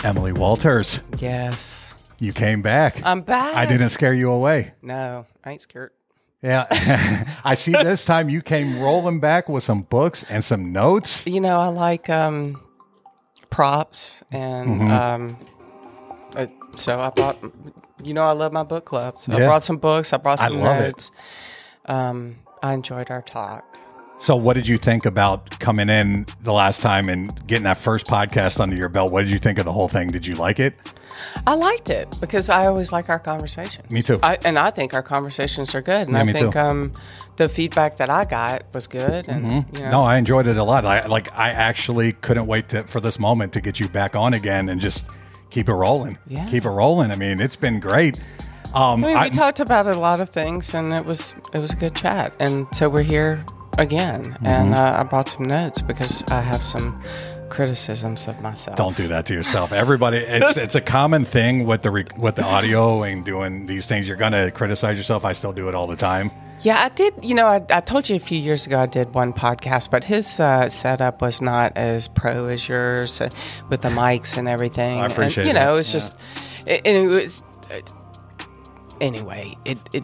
Emily Walters, Yes. you came back. I'm back. I didn't scare you away. No, I ain't scared. Yeah. I see this time you came rolling back with some books and some notes. You know, I like props and so I bought, I love my book club. So I brought some books. I brought some notes. I enjoyed our talk. So what did you think about coming in the last time and getting that first podcast under your belt? What did you think of the whole thing? Did you like it? I liked it because I always like our conversations. Me too. I think our conversations are good. And Yeah, I me think too. The feedback that I got was good. And, No, I enjoyed it a lot. I actually couldn't wait for this moment to get you back on again and just keep it rolling. Yeah. Keep it rolling. I mean, it's been great. we talked about a lot of things, and it was a good chat. And so we're here again. And I brought some notes because I have some criticisms of myself. Don't do that to yourself. Everybody, it's a common thing with the audio and doing these things. You're gonna criticize yourself. I still do it all the time. Yeah, I did. I told you a few years ago I did one podcast, but his setup was not as pro as yours with the mics and everything. I appreciate it. It was just, it was. Anyway,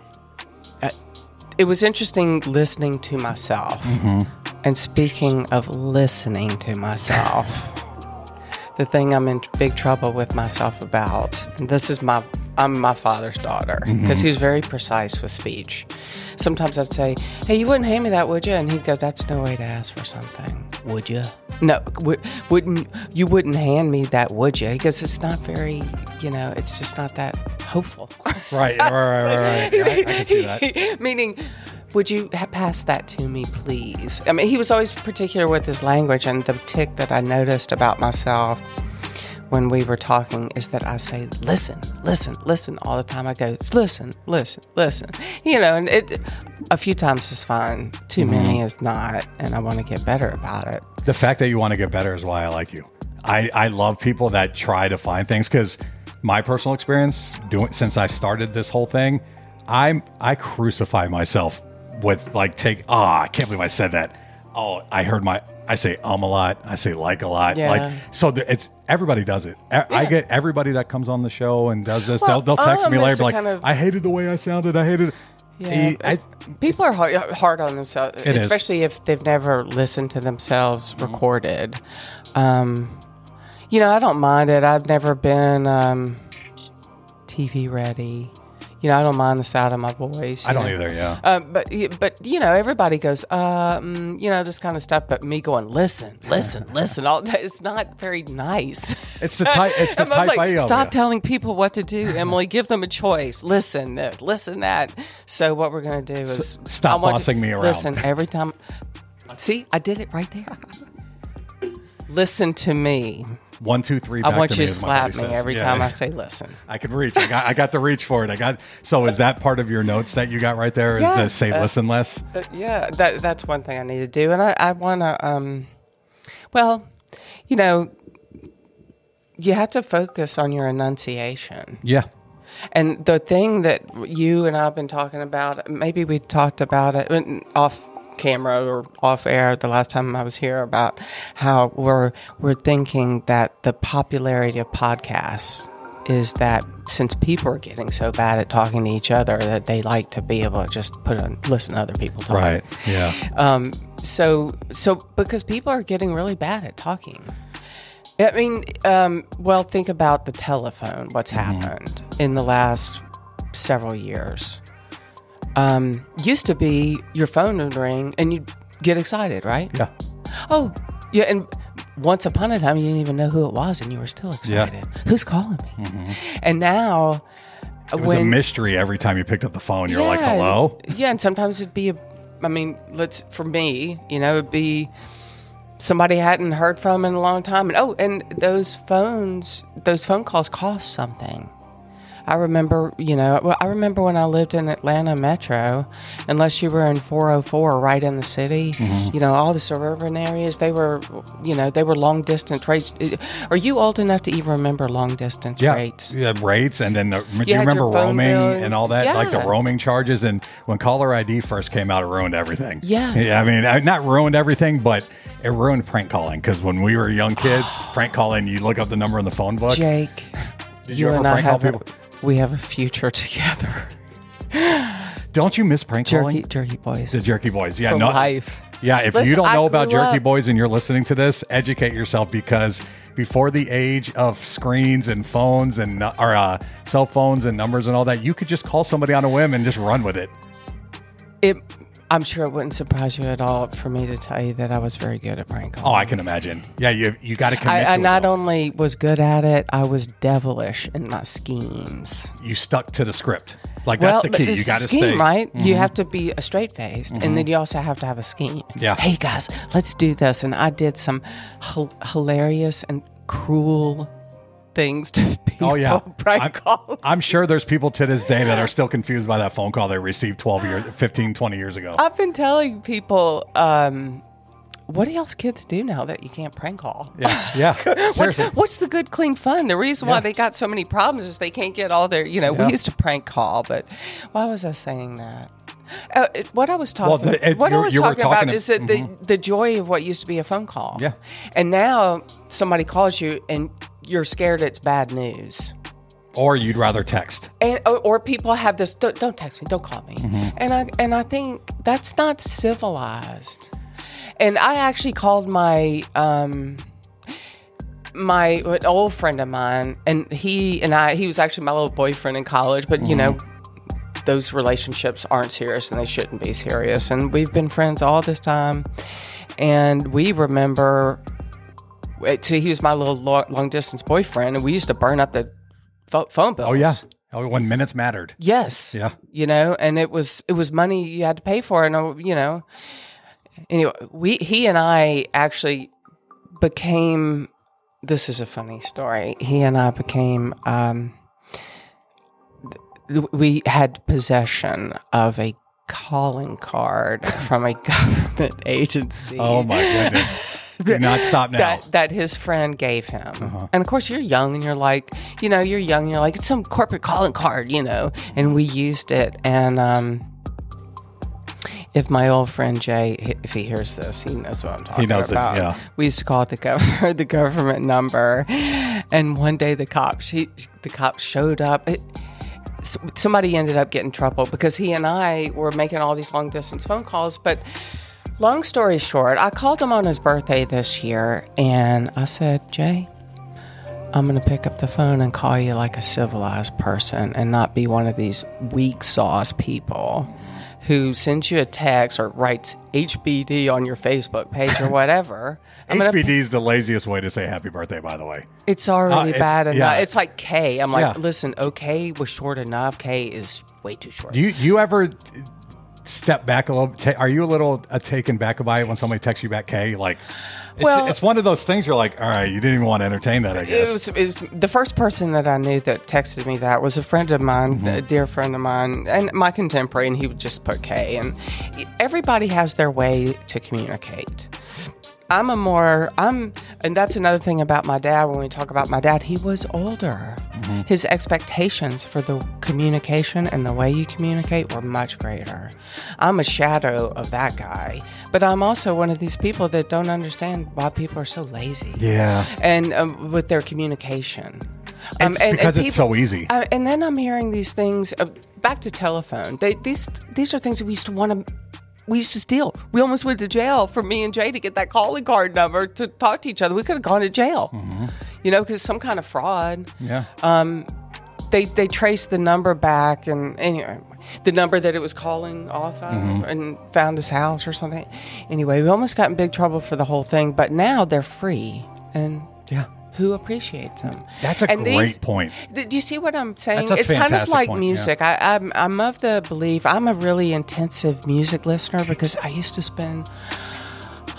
it was interesting listening to myself. And speaking of listening to myself, the thing I'm in big trouble with myself about, and this is I'm my father's daughter, because he was very precise with speech. Sometimes I'd say, hey, you wouldn't hand me that, would you? And he'd go, that's no way to ask for something. Would you? No, you wouldn't hand me that, would you? Because it's not very, it's just not that hopeful. Right. Yeah, I can see that. Meaning, would you pass that to me, please? I mean, he was always particular with his language, and the tick that I noticed about myself when we were talking is that I say, listen, listen, listen all the time. I go, listen, listen, listen. And it a few times is fine. Too many is not, and I want to get better about it. The fact that you want to get better is why I like you. I love people that try to find things, because my personal experience since I started this whole thing, I crucify myself with I can't believe I said that. Oh, I say a lot. I say like a lot. Yeah. It's everybody does it. I get everybody that comes on the show and does this. Well, they'll text me later I hated the way I sounded. I hated it. Yeah, people are hard on themselves, especially if they've never listened to themselves recorded. I don't mind it. I've never been TV ready. I don't mind the sound of my voice. I don't either, yeah. But everybody goes, this kind of stuff. But me going, listen, all that, it's not very nice. It's the type. It's the I'm type like, A of stop you. telling people what to do, Emily. Give them a choice. Listen that. So what we're going to do is stop bossing me around. Listen every time. See, I did it right there. Listen to me. 1, 2, 3. I want you to slap me every time I say listen. I can reach. I got the reach for it. So is that part of your notes that you got right there? Is to say listen less? Yeah, that's one thing I need to do, and I want to. You have to focus on your enunciation. Yeah. And the thing that you and I have been talking about, maybe we talked about it off camera or off air the last time I was here, about how we're thinking that the popularity of podcasts is that since people are getting so bad at talking to each other, that they like to be able to just listen to other people talk. Right. Yeah. So because people are getting really bad at talking. I mean, think about the telephone, what's happened in the last several years. Used to be your phone would ring and you'd get excited, right? Yeah. Oh, yeah. And once upon a time, you didn't even know who it was and you were still excited. Yeah. Who's calling me? And now, it was a mystery every time you picked up the phone. You're like, hello? Yeah. And sometimes it'd be for me, it'd be somebody hadn't heard from in a long time. And those phone calls cost something. I remember, I remember when I lived in Atlanta Metro, unless you were in 404 right in the city, all the suburban areas, they were long distance rates. Are you old enough to even remember long distance rates? Yeah, rates. And then do you remember roaming and all that? Yeah. Like the roaming charges. And when caller ID first came out, it ruined everything. Yeah. I mean, not ruined everything, but it ruined prank calling. Because when we were young kids, prank calling, you look up the number in the phone book. Jake, did you ever prank call people? We have a future together. Don't you miss prank calling? Jerky Boys. The Jerky Boys. Yeah, For life. Yeah, if you don't know about Jerky Boys and you're listening to this, educate yourself, because before the age of screens and phones and cell phones and numbers and all that, you could just call somebody on a whim and just run with it. I'm sure it wouldn't surprise you at all for me to tell you that I was very good at prank calling. Oh, I can imagine. Yeah, you got to commit to it. I not only was good at it, I was devilish in my schemes. You stuck to the script. Like, that's the key. You got to stay. Right? Mm-hmm. You have to be a straight-faced, and then you also have to have a scheme. Yeah. Hey, guys, let's do this. And I did some hilarious and cruel things to people. Oh, yeah. Prank calls. I'm sure there's people to this day that are still confused by that phone call they received 15, 20 years ago. I've been telling people, what do y'all's kids do now that you can't prank call? Yeah. Seriously. What's the good, clean fun? The reason why they got so many problems is they can't get all their, we used to prank call, but why was I saying that? What I was talking about is that the joy of what used to be a phone call. Yeah. And now somebody calls you and you're scared it's bad news. Or you'd rather text. Or people have this, don't text me, don't call me. And I think that's not civilized. And I actually called my an old friend of mine, and he was actually my little boyfriend in college, but those relationships aren't serious and they shouldn't be serious. And we've been friends all this time. And we remember, he was my little long distance boyfriend, and we used to burn up the phone bills. Oh, yeah. Oh, when minutes mattered. Yes. Yeah. And it was money you had to pay for. And, anyway, he and I actually became, this is a funny story. He and I became, we had possession of a calling card from a government agency. Oh, my goodness. Do not stop now. That his friend gave him. And of course, you're young and you're like, it's some corporate calling card, and we used it. And if my old friend Jay, if he hears this, he knows what I'm talking about. He knows it, yeah. We used to call it the government number. And one day the cops showed up. Somebody ended up getting in trouble because he and I were making all these long distance phone calls. But long story short, I called him on his birthday this year, and I said, Jay, I'm going to pick up the phone and call you like a civilized person and not be one of these weak sauce people who sends you a text or writes HBD on your Facebook page or whatever. HBD is the laziest way to say happy birthday, by the way. It's already bad enough. Yeah. It's like K. I'm like, listen, OK was short enough. K is way too short. Do you ever step back a little? Are you a little taken back by it when somebody texts you back K? Like, it's one of those things you're like, all right, you didn't even want to entertain that, I guess. It was the first person that I knew that texted me that was a friend of mine, a dear friend of mine, and my contemporary, and he would just put K. And everybody has their way to communicate. And that's another thing about my dad. When we talk about my dad, he was older. His expectations for the communication and the way you communicate were much greater. I'm a shadow of that guy, but I'm also one of these people that don't understand why people are so lazy. Yeah. And with their communication. It's so easy. And then I'm hearing these things, back to telephone. These are things that we used to steal. We almost went to jail for me and Jay to get that calling card number to talk to each other. We could have gone to jail, because some kind of fraud. Yeah. They traced the number back, and anyway, the number that it was calling off of, and found his house or something. Anyway, we almost got in big trouble for the whole thing, but now they're free, and who appreciates them? That's a great point. Do you see what I'm saying? That's a kind of like point, music. Yeah. I'm of the belief I'm a really intensive music listener because I used to spend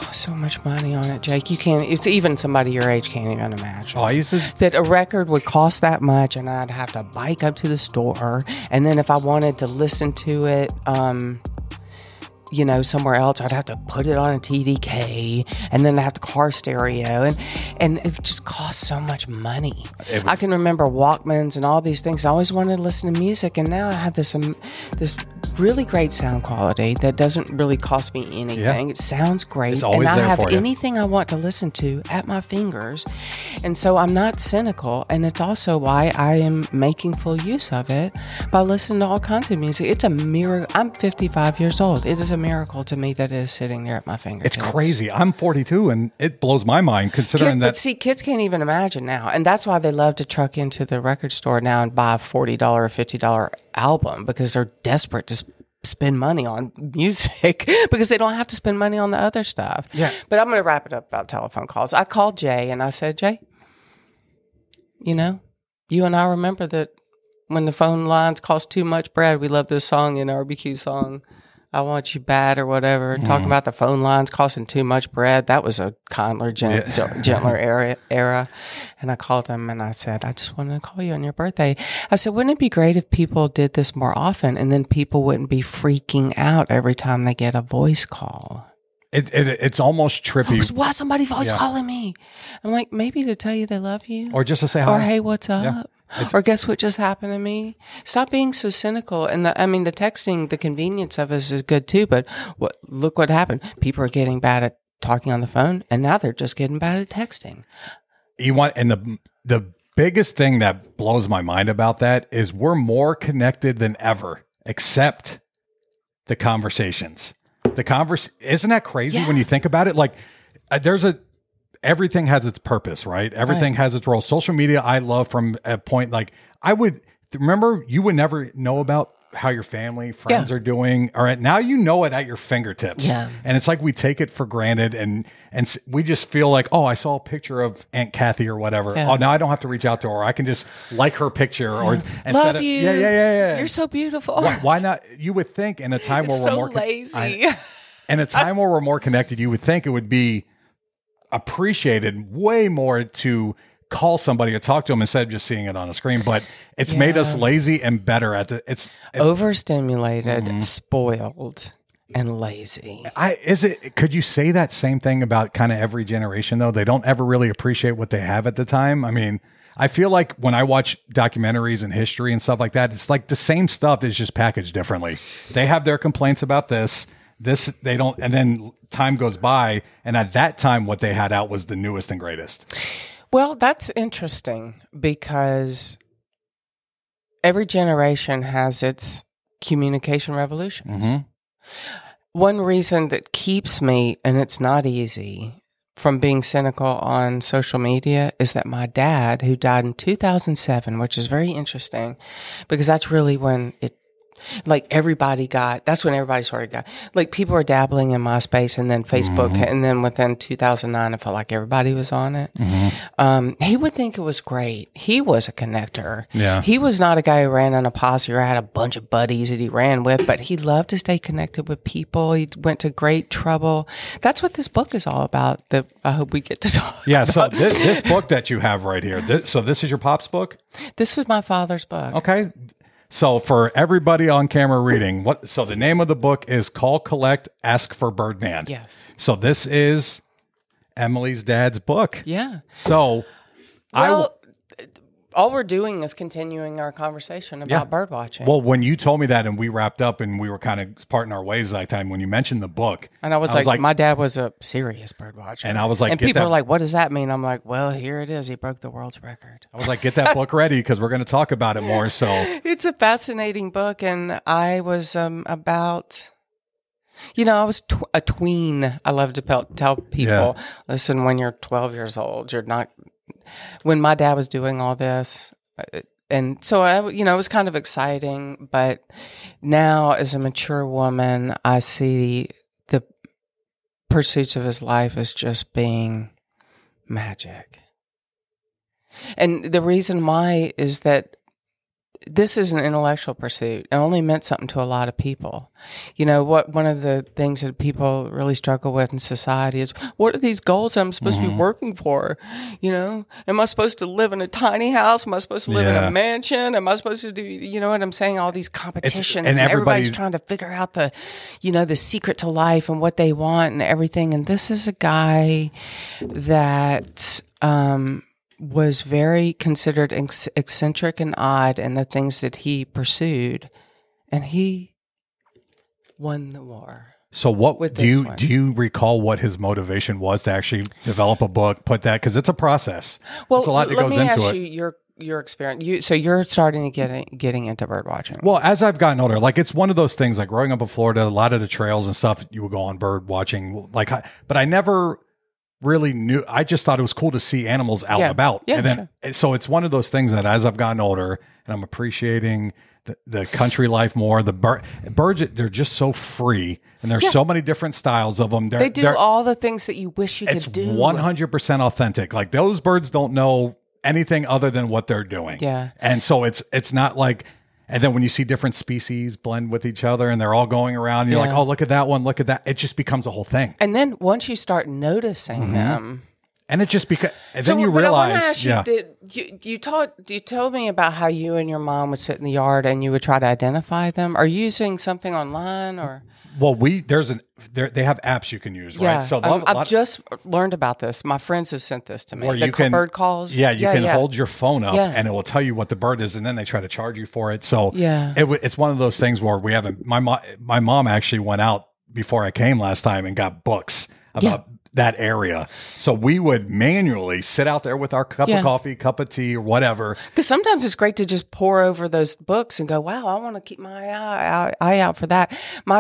costs so much money on it, Jake. You can't. It's even somebody your age can't even imagine. Oh, I used to. That a record would cost that much, and I'd have to bike up to the store, and then if I wanted to listen to it, somewhere else, I'd have to put it on a TDK, and then I have the car stereo, and it just costs so much money. I can remember Walkmans and all these things. I always wanted to listen to music, and now I have this really great sound quality that doesn't really cost me anything. Yeah. It sounds great, it's always and I there have for you. anything I want to listen to at my fingers, and so I'm not cynical, and it's also why I am making full use of it by listening to all kinds of music. It's a miracle. I'm 55 years old. It is a miracle to me that it is sitting there at my fingertips. It's crazy. I'm 42, and it blows my mind considering that. But see, kids can't even imagine now, and that's why they love to truck into the record store now and buy a $40 or $50 album, because they're desperate to spend money on music because they don't have to spend money on the other stuff. Yeah. But I'm going to wrap it up about telephone calls. I called Jay and I said, Jay, you and I remember that when the phone lines cost too much bread, we love this song in RBQ song, I Want You Bad or whatever, talking about the phone lines costing too much bread. That was a kindler, gentler era. And I called him and I said, I just wanted to call you on your birthday. I said, wouldn't it be great if people did this more often, and then people wouldn't be freaking out every time they get a voice call? It's almost trippy. Why somebody's always calling me? I'm like, maybe to tell you they love you. Or just to say hi. Or, hey, what's up? Yeah. Or guess what just happened to me? Stop being so cynical. And the texting, the convenience of us is good too. But look what happened. People are getting bad at talking on the phone, and now they're just getting bad at texting. The biggest thing that blows my mind about that is we're more connected than ever, except the conversations. Isn't that crazy when you think about it? Like, everything has its purpose, right? Everything has its role. Social media, I love from a point, like you would never know about how your family, friends are doing. All right. Now you know it at your fingertips. Yeah. And it's like we take it for granted and we just feel like, oh, I saw a picture of Aunt Kathy or whatever. Yeah. Oh, now I don't have to reach out to her. I can just like her picture or love you. Yeah. You're so beautiful. Why not? You would think in a time where we're more lazy. In a time where we're more connected, you would think it would be appreciated way more to call somebody or talk to them instead of just seeing it on a screen. But it's made us lazy and better at it's overstimulated, spoiled, and lazy. Could you say that same thing about kind of every generation though? They don't ever really appreciate what they have at the time. I mean, I feel like when I watch documentaries and history and stuff like that, it's like the same stuff is just packaged differently. They have their complaints about this they don't, and then time goes by, and at that time what they had out was the newest and greatest. Well, that's interesting because every generation has its communication revolutions. Mm-hmm. One reason that keeps me, and it's not easy, from being cynical on social media is that my dad, who died in 2007, which is very interesting because that's really when that's when everybody started people were dabbling in MySpace and then Facebook, and then within 2009, I felt like everybody was on it. Mm-hmm. He would think it was great. He was a connector. Yeah. He was not a guy who ran in a posse or had a bunch of buddies that he ran with, but he loved to stay connected with people. He went to great trouble. That's what this book is all about, that I hope we get to talk about. So this book that you have right here, this is your pop's book? This was my father's book. Okay. So for everybody on camera reading, so the name of the book is Call, Collect, Ask for Birdman. Yes. So this is Emily's dad's book. Yeah. So all we're doing is continuing our conversation about bird watching. Well, when you told me that and we wrapped up and we were kind of parting our ways that time, when you mentioned the book. And I was like, my dad was a serious bird watcher. And I was like, and people are like, what does that mean? I'm like, well, here it is. He broke the world's record. I was like, get that book ready because we're going to talk about it more. So it's a fascinating book. And I was about... I was a tween. I love to tell people, listen, when you're 12 years old, you're not... When my dad was doing all this, and so it was kind of exciting, but now as a mature woman, I see the pursuits of his life as just being magic. And the reason why is that this is an intellectual pursuit. It only meant something to a lot of people. You know, one of the things that people really struggle with in society is, what are these goals I'm supposed to be working for? You know, am I supposed to live in a tiny house? Am I supposed to live in a mansion? Am I supposed to do, you know what I'm saying? All these competitions, and everybody's trying to figure out the, you know, the secret to life and what they want and everything. And this is a guy that, was very considered eccentric and odd in the things that he pursued, and he won the war. So what do you recall what his motivation was to actually develop a book, put that, because it's a process. Well, it's a lot that goes into it. Let me ask you your experience. So you're starting to getting into bird watching. Well, as I've gotten older, like it's one of those things, like growing up in Florida, a lot of the trails and stuff, you would go on bird watching, like, but I never really knew. I just thought it was cool to see animals out and about. Yeah, and then, so it's one of those things that as I've gotten older and I'm appreciating the country life more, the birds, they're just so free, and there's so many different styles of them. They do all the things that you wish you could do. It's 100% authentic. Like those birds don't know anything other than what they're doing. Yeah. And so it's not like, and then when you see different species blend with each other and they're all going around, you're like, oh, look at that one, look at that. It just becomes a whole thing. And then once you start noticing them, and it just becomes, and then you realize, you told me about how you and your mom would sit in the yard and you would try to identify them. Are you using something online or? Well, they have apps you can use, right? So I've just learned about this. My friends have sent this to me. Where you can bird calls. Yeah, you can hold your phone up and it will tell you what the bird is, and then they try to charge you for it. So it's one of those things where we haven't. My mom actually went out before I came last time and got books about that area. So we would manually sit out there with our cup of coffee, cup of tea, or whatever. Because sometimes it's great to just pour over those books and go, wow, I want to keep my eye out for that. My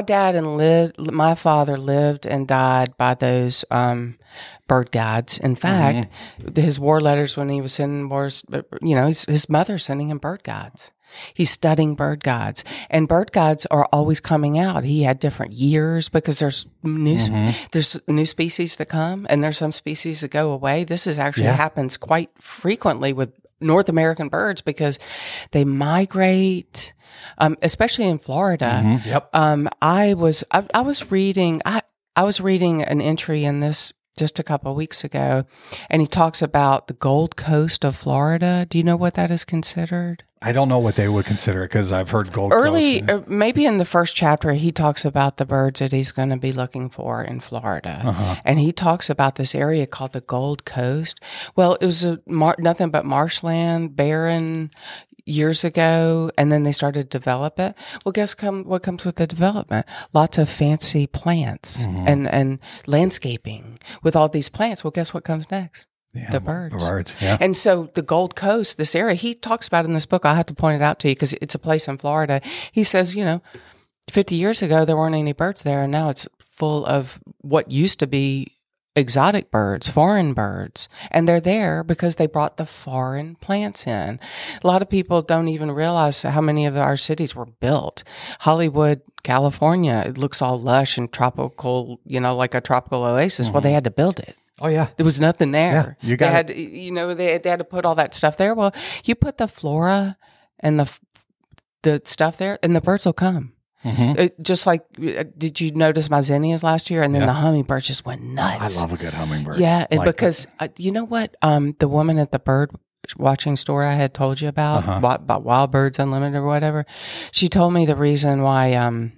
father lived and died by those bird guides. In fact, his war letters when he was sending wars, you know, his mother sending him bird guides. He's studying bird guides, and bird guides are always coming out. He had different years because there's new species that come, and there's some species that go away. This happens quite frequently with North American birds because they migrate, especially in Florida. I was reading an entry in this just a couple of weeks ago, and he talks about the Gold Coast of Florida. Do you know what that is considered? I don't know what they would consider because I've heard Gold Coast. Maybe in the first chapter, he talks about the birds that he's going to be looking for in Florida. And he talks about this area called the Gold Coast. Well, it was nothing but marshland, barren years ago, and then they started to develop it. Well, what comes with the development? Lots of fancy plants and landscaping with all these plants. Well, guess what comes next? The birds. The birds, yeah. And so the Gold Coast, this area, he talks about in this book. I have to point it out to you because it's a place in Florida. He says, 50 years ago, there weren't any birds there, and now it's full of what used to be exotic birds, foreign birds, and they're there because they brought the foreign plants in. A lot of people don't even realize how many of our cities were built. Hollywood, California, it looks all lush and tropical, like a tropical oasis. Well, they had to build it. Oh yeah, there was nothing there. Yeah, they had to put all that stuff there. Well, you put the flora and the stuff there, and the birds will come. Just like, did you notice my zinnias last year? And then the hummingbirds just went nuts. I love a good hummingbird. Yeah, because you know what? The woman at the bird watching store I had told you about Wild Birds Unlimited or whatever, she told me the reason why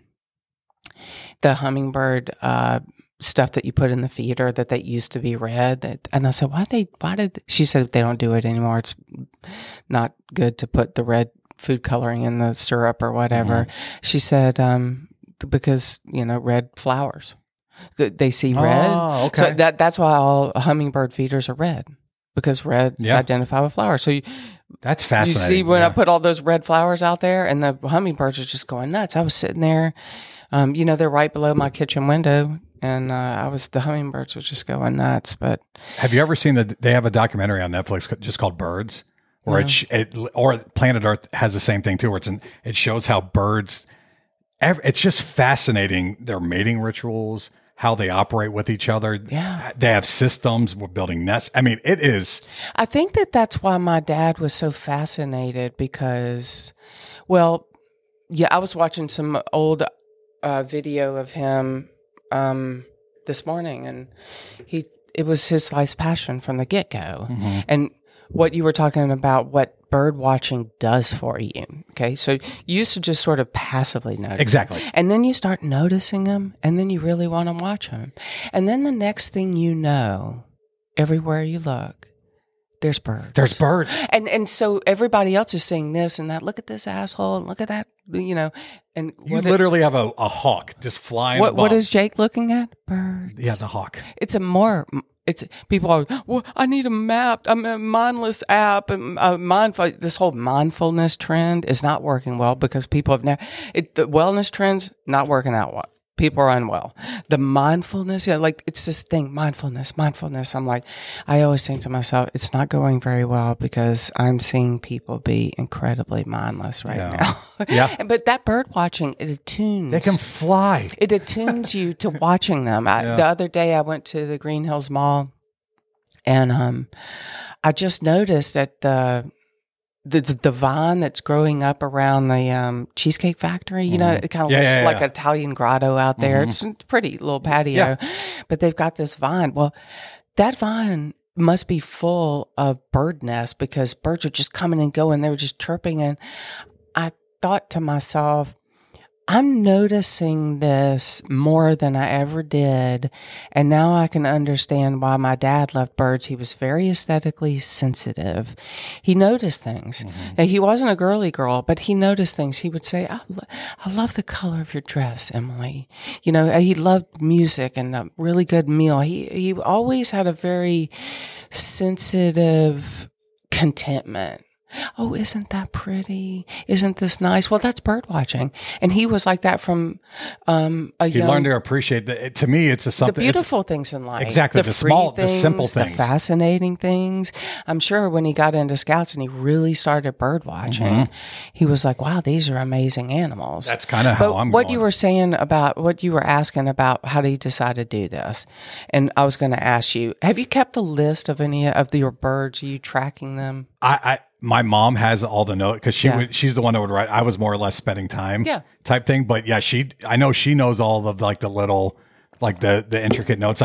the hummingbird stuff that you put in the feeder that they used to be red. And I said, why did she said they don't do it anymore. It's not good to put the red food coloring in the syrup or whatever. She said, because, red flowers. They see red. Oh, okay. So that's why all hummingbird feeders are red, because reds identify with flowers. So that's fascinating. You see when I put all those red flowers out there, and the hummingbirds are just going nuts. I was sitting there, they're right below my kitchen window, and the hummingbirds were just going nuts. But have you ever seen they have a documentary on Netflix just called Birds? Or or Planet Earth has the same thing too, where it shows how birds. It's just fascinating, their mating rituals, how they operate with each other. Yeah. They have systems. We're building nests. I mean, it is. I think that's why my dad was so fascinated because, well, yeah, I was watching some old video of him this morning, and it was his life's passion from the get-go. Mm-hmm. And what you were talking about, what bird watching does for you. Okay. So you used to just sort of passively notice. Exactly. And then you start noticing them, and then you really want to watch them. And then the next thing you know, everywhere you look, there's birds. There's birds. And so everybody else is saying this and that. Look at this asshole, and look at that, and You literally have a hawk just flying above. What is Jake looking at? Birds. Yeah, the hawk. It's people are, well, I need a map. I'm a mindless app. And this whole mindfulness trend is not working well because people have the wellness trends not working out well. People are unwell. The mindfulness, it's this thing, mindfulness. I'm like, I always think to myself, it's not going very well because I'm seeing people be incredibly mindless right now. Yeah. But that bird watching, it attunes. They can fly. It attunes you to watching them. The other day I went to the Green Hills Mall, and I just noticed that the vine that's growing up around the Cheesecake Factory, it kind of looks like an Italian grotto out there. Mm-hmm. It's a pretty little patio, but they've got this vine. Well, that vine must be full of bird nests because birds are just coming and going. They were just chirping, and I thought to myself, I'm noticing this more than I ever did, and now I can understand why my dad loved birds. He was very aesthetically sensitive. He noticed things. Mm-hmm. Now, he wasn't a girly girl, but he noticed things. He would say, I love the color of your dress, Emily. He loved music and a really good meal. He always had a very sensitive contentment. Oh, isn't that pretty? Isn't this nice? Well, that's bird watching. And he was like that from He learned to appreciate that. To me, it's something. The beautiful things in life. Exactly. The small, things, the simple things. The fascinating things. I'm sure when he got into Scouts and he really started bird watching, he was like, wow, these are amazing animals. That's kind of how I'm what going. you were saying about, what you were asking about how do you decide to do this? And I was going to ask you, have you kept a list of any of your birds? Are you tracking them? My mom has all the notes because she's the one that would write. I was more or less spending time type thing. But yeah, I know she knows all of like the little, like the intricate notes.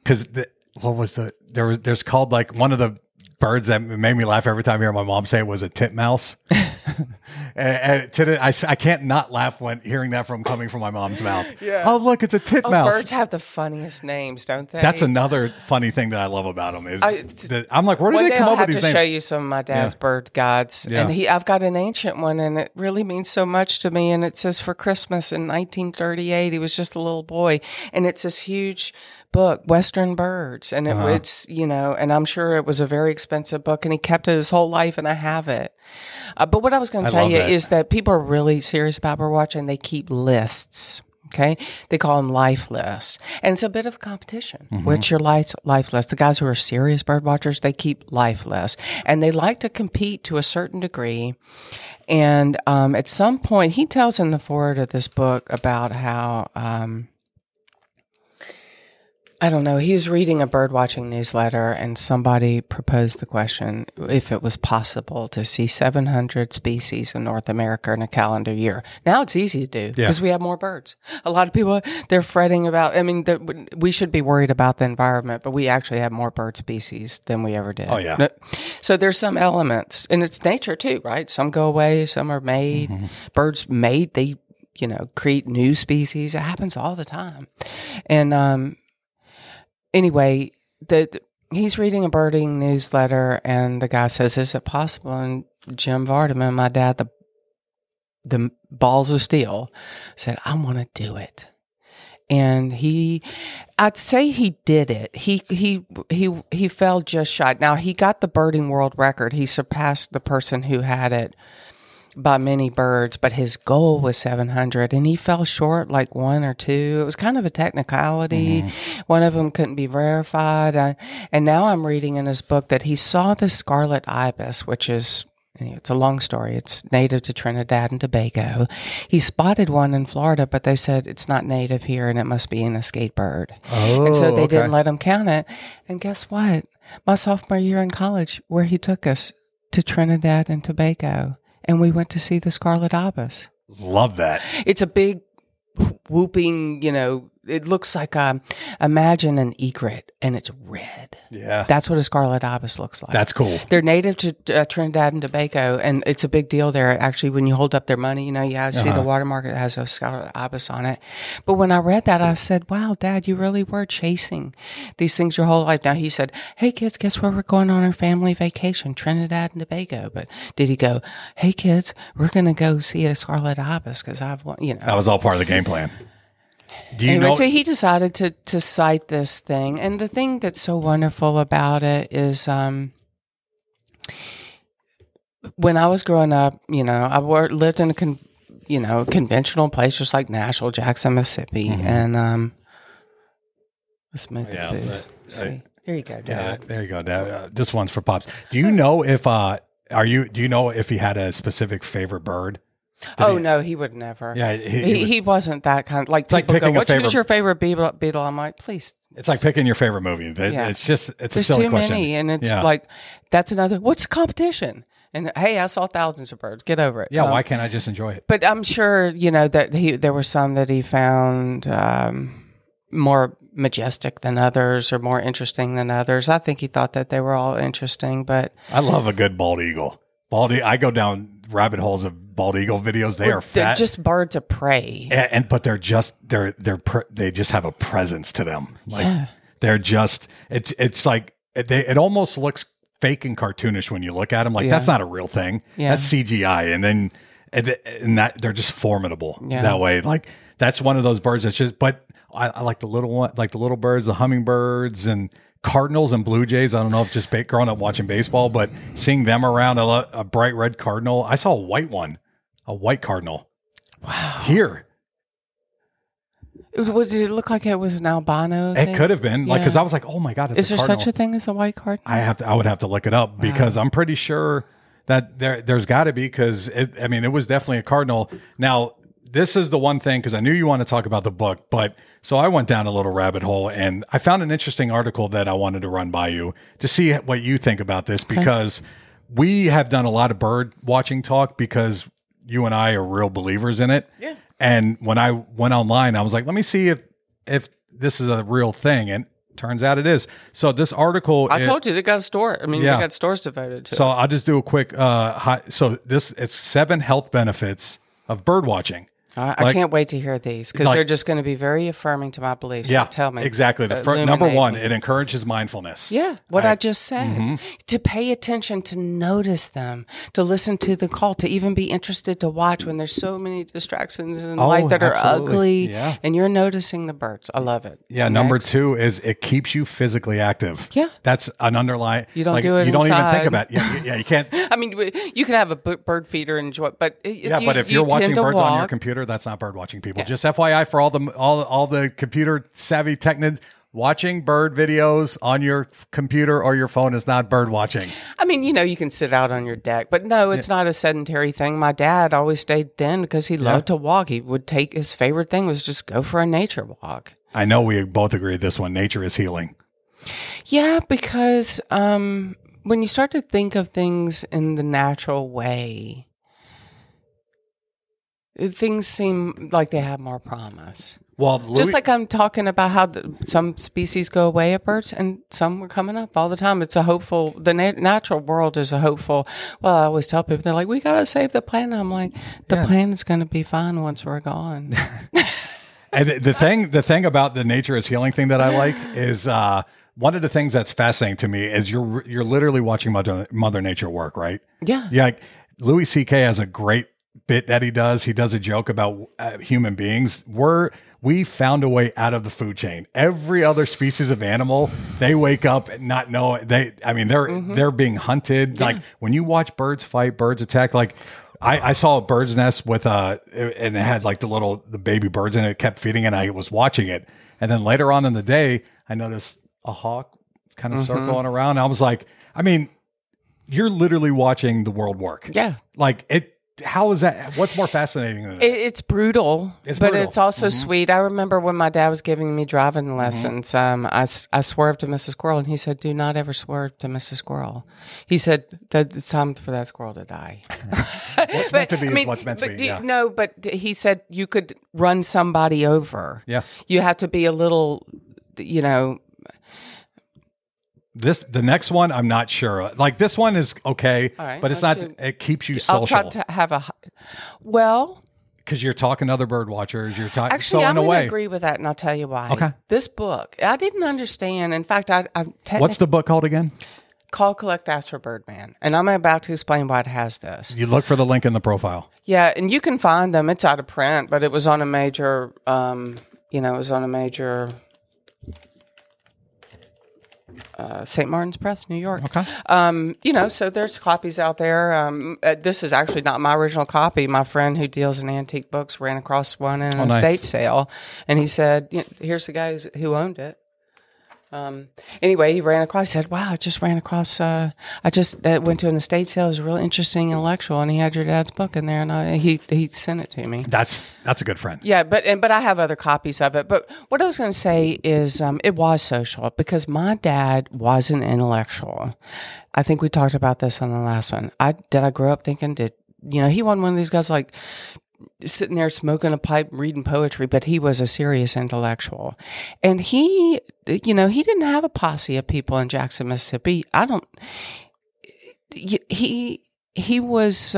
There's called like one of the birds that made me laugh every time I hear my mom say it was a titmouse. and I can't not laugh when hearing that coming from my mom's mouth. Yeah. Oh, look, it's a titmouse. Birds have the funniest names, don't they? That's another funny thing that I love about them is I'm like, where do they come up with these names? I'll have to show you some of my dad's bird guides. Yeah. And I've got an ancient one, and it really means so much to me. And it says for Christmas in 1938, he was just a little boy. And it's this huge book, Western Birds. And it's, and I'm sure it was a very expensive book, and he kept it his whole life, and I have it. But what I was going to tell you is that people are really serious about bird watching. They keep lists. Okay. They call them life lists. And it's a bit of a competition. What's your life list? The guys who are serious bird watchers, they keep life lists. And they like to compete to a certain degree. And at some point, he tells in the foreword of this book about how I don't know. He was reading a bird watching newsletter, and somebody proposed the question if it was possible to see 700 species in North America in a calendar year. Now it's easy to do because we have more birds. A lot of people, they're fretting about, we should be worried about the environment, but we actually have more bird species than we ever did. Oh, yeah. So there's some elements, and it's nature too, right? Some go away, some are made. Birds mate, they, create new species. It happens all the time. And, anyway, he's reading a birding newsletter, and the guy says, "Is it possible?" And Jim Vardaman, my dad, the balls of steel, said, "I want to do it." And I'd say he did it. He fell just shy. Now he got the birding world record. He surpassed the person who had it by many birds, but his goal was 700, and he fell short like one or two. It was kind of a technicality. One of them couldn't be verified. And now I'm reading in his book that he saw the scarlet ibis, which is anyway, it's a long story. It's native to Trinidad and Tobago. He spotted one in Florida, but they said it's not native here and it must be an escaped bird. Oh, and so they okay. didn't let him count it. And guess what? My sophomore year in college, where he took us to Trinidad and Tobago, and we went to see the scarlet ibis. Love that. It's a big whooping, it looks like, imagine an egret, and it's red. Yeah. That's what a scarlet ibis looks like. That's cool. They're native to Trinidad and Tobago, and it's a big deal there. Actually, when you hold up their money, you see the watermark, it has a scarlet ibis on it. But when I read that, I said, wow, Dad, you really were chasing these things your whole life. Now, he said, hey, kids, guess where we're going on our family vacation? Trinidad and Tobago. But did he go, hey, kids, we're going to go see a scarlet ibis because That was all part of the game plan. Do you know? So he decided to cite this thing. And the thing that's so wonderful about it is when I was growing up, I lived in a conventional place just like Nashville, Jackson, Mississippi. And let's move the booze. See. Here you go, Dad. Yeah, there you go, Dad. This one's for Pops. Do you know if do you know if he had a specific favorite bird? No, he would never. Yeah, he wasn't that kind of like. It's like picking a favorite. Who's your favorite beetle? I'm like, please. It's like picking your favorite movie. It's There's a silly too question. many, and it's like that's another. What's the competition? And hey, I saw thousands of birds. Get over it. Yeah, why can't I just enjoy it? But I'm sure that there were some that he found more majestic than others or more interesting than others. I think he thought that they were all interesting, but I love a good bald eagle. I go down rabbit holes of bald eagle videos. They're fat. They're just birds of prey. But they just have a presence to them. Like they're just, it's like, it almost looks fake and cartoonish when you look at them. Like that's not a real thing. Yeah. That's CGI. And then, and that they're just formidable that way. Like that's one of those birds that's just, but I like the little one, like the little birds, the hummingbirds and cardinals and blue jays. I don't know if just growing up watching baseball, but seeing them around a bright red cardinal. I saw a white cardinal. Wow. Here. Did it look like it was an albino thing? It could have been because I was like, oh my God, it's Is there cardinal. such a thing as a white cardinal? I would have to look it up because I'm pretty sure that there's got to be because it was definitely a cardinal. Now, this is the one thing, because I knew you want to talk about the book, but so I went down a little rabbit hole and I found an interesting article that I wanted to run by you to see what you think about this, because we have done a lot of bird watching talk because you and I are real believers in it. Yeah. And when I went online, I was like, let me see if this is a real thing. And turns out it is. So this article, I told you they got a store. They got stores devoted to it. So I'll just do a quick, it's 7 health benefits of bird watching. I can't wait to hear these because they're just going to be very affirming to my beliefs. Yeah, so tell me. Exactly. Number one, it encourages mindfulness. Yeah, I just said. To pay attention, to notice them, to listen to the call, to even be interested to watch when there's so many distractions in life that are ugly, and you're noticing the birds. I love it. Yeah, number 2 is it keeps you physically active. Yeah. That's an underlying. You don't do it You don't inside. even think about it. Yeah, you can't. You can have a bird feeder and enjoy it, but but if you're watching birds on your computer, that's not bird watching, people. Just FYI for all the computer savvy technicians, watching bird videos on your computer or your phone is not bird watching. You can sit out on your deck, but no, it's not a sedentary thing. My dad always stayed thin because he loved to walk. He would take, his favorite thing was just go for a nature walk. I know we both agree this one. Nature is healing. Yeah, because when you start to think of things in the natural way, things seem like they have more promise. Well, just like I'm talking about how some species go away at birds and some are coming up all the time. It's a hopeful, the natural world is a hopeful. Well, I always tell people, they're like, we got to save the planet. I'm like, the planet's going to be fine once we're gone. And the thing about the nature is healing thing that I like is one of the things that's fascinating to me is you're literally watching Mother Nature work, right? Yeah. Yeah. Like Louis C.K. has a great bit that he does. He does a joke about human beings. We found a way out of the food chain. Every other species of animal, they wake up and not know they're being hunted. Yeah. Like when you watch birds fight, birds attack. Like I saw a bird's nest with and it had like the baby birds in it. It kept feeding, and I was watching it. And then later on in the day, I noticed a hawk kind of circling around. I was like, you're literally watching the world work. Yeah. Like it. How is that? What's more fascinating than that? It's brutal, but brutal. it's also sweet. I remember when my dad was giving me driving lessons, I swerved to Mrs. Squirrel, and he said, "Do not ever swerve to Mrs. Squirrel." He said that it's time for that squirrel to die. What's meant to be is what's meant to be. No, but he said you could run somebody over. Yeah. You have to be a little, you know. The next one, I'm not sure. Like this one is okay, right, but it's let's not. see. It keeps you I'll try social to have well. because you're talking to other bird watchers. You're talking. Actually, So I'm in a going to way, agree with that, and I'll tell you why. Okay. This book, I didn't understand. In fact, I'm what's the book called again? Call, Collect, Ask for Birdman. And I'm about to explain why it has this. You look for the link in the profile. Yeah, and you can find them. It's out of print, but it was on a major, St. Martin's Press, New York. Okay. So there's copies out there. This is actually not my original copy. My friend who deals in antique books ran across one in an estate sale, and he said, "Here's the guy who owned it." Anyway, he ran across. He said, "Wow, I just ran across. I just went to an estate sale. It was a real interesting intellectual, and he had your dad's book in there, and he sent it to me." That's a good friend. Yeah, but I have other copies of it. But what I was going to say is, it was social because my dad was an intellectual. I think we talked about this on the last one. I grew up thinking that he wasn't one of these guys like sitting there smoking a pipe, reading poetry, but he was a serious intellectual. And he didn't have a posse of people in Jackson, Mississippi. He was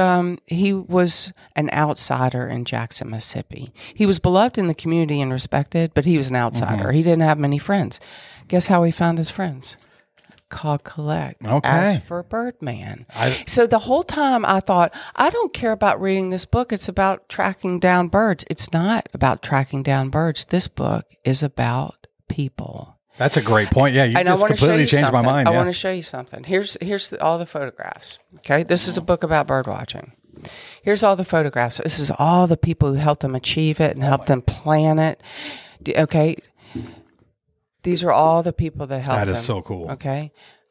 an outsider in Jackson, Mississippi. He was beloved in the community and respected, but he was an outsider. He didn't have many friends. Guess how he found his friends? Call, Collect, Ask for Birdman. So the whole time I thought, I don't care about reading this book. It's about tracking down birds. It's not about tracking down birds. This book is about people. That's a great point. Yeah, you just completely changed my mind. I want to show you something. Here's all the photographs. Okay, this is a book about bird watching. Here's all the photographs. This is all the people who helped them achieve it and helped them plan it. Okay. These are all the people that helped them. That is so cool. Okay.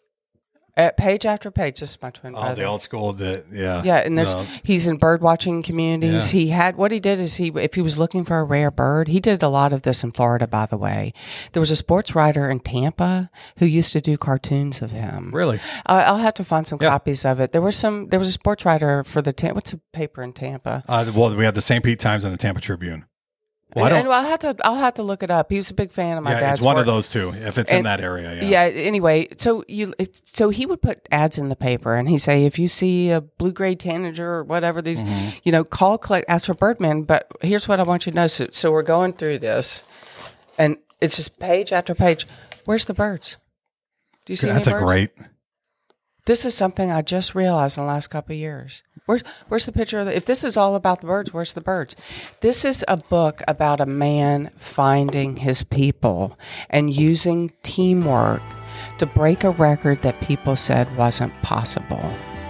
Page after page. This is my twin brother. Oh, the old school. Yeah, and he's in bird watching communities. Yeah. What he did is if he was looking for a rare bird, he did a lot of this in Florida, by the way. There was a sports writer in Tampa who used to do cartoons of him. Really? I'll have to find some copies of it. There was a sports writer for what's the paper in Tampa? We have the St. Pete Times and the Tampa Tribune. Well, I'll have to look it up. He was a big fan of my dad's it's one work. of those two, if it's in that area. Yeah. Anyway, so he would put ads in the paper, and he'd say, if you see a blue-grade tanager or whatever these, call, collect, ask for Birdman. But here's what I want you to know. So we're going through this, and it's just page after page. Where's the birds? Do you see any birds? That's a great. This is something I just realized in the last couple of years. Where's the picture of if this is all about the birds, where's the birds? This is a book about a man finding his people and using teamwork to break a record that people said wasn't possible.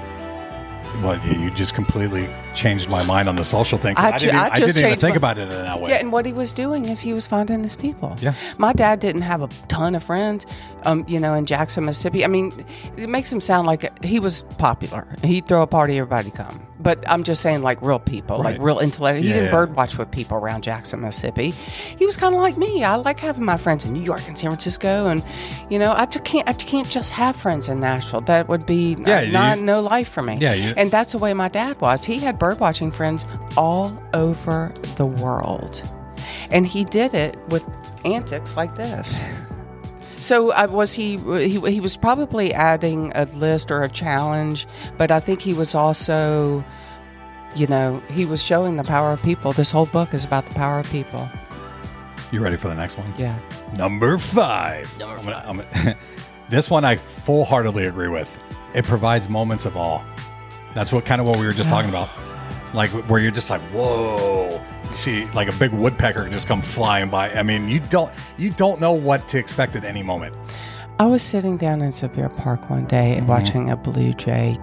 Well, you just completely changed my mind on the social thing. I didn't even think about it in that way. Yeah, and what he was doing is he was finding his people. Yeah. My dad didn't have a ton of friends, in Jackson, Mississippi. I mean, it makes him sound like he was popular. He'd throw a party, everybody come. But I'm just saying, like real people, like real intellect. He didn't bird watch with people around Jackson, Mississippi. He was kind of like me. I like having my friends in New York and San Francisco, and I can't just have friends in Nashville. That would be no life for me. Yeah, and that's the way my dad was. He had bird watching friends all over the world, and he did it with antics like this. So he was probably adding a list or a challenge, but I think he was also, he was showing the power of people. This whole book is about the power of people. You ready for the next one? Yeah. Number 5. This one I full-heartedly agree with. It provides moments of awe. That's what we were just talking about. Like where you're just like, whoa. You see like a big woodpecker just come flying by. I mean, you don't know what to expect at any moment. I was sitting down in Sevier Park one day watching a blue jay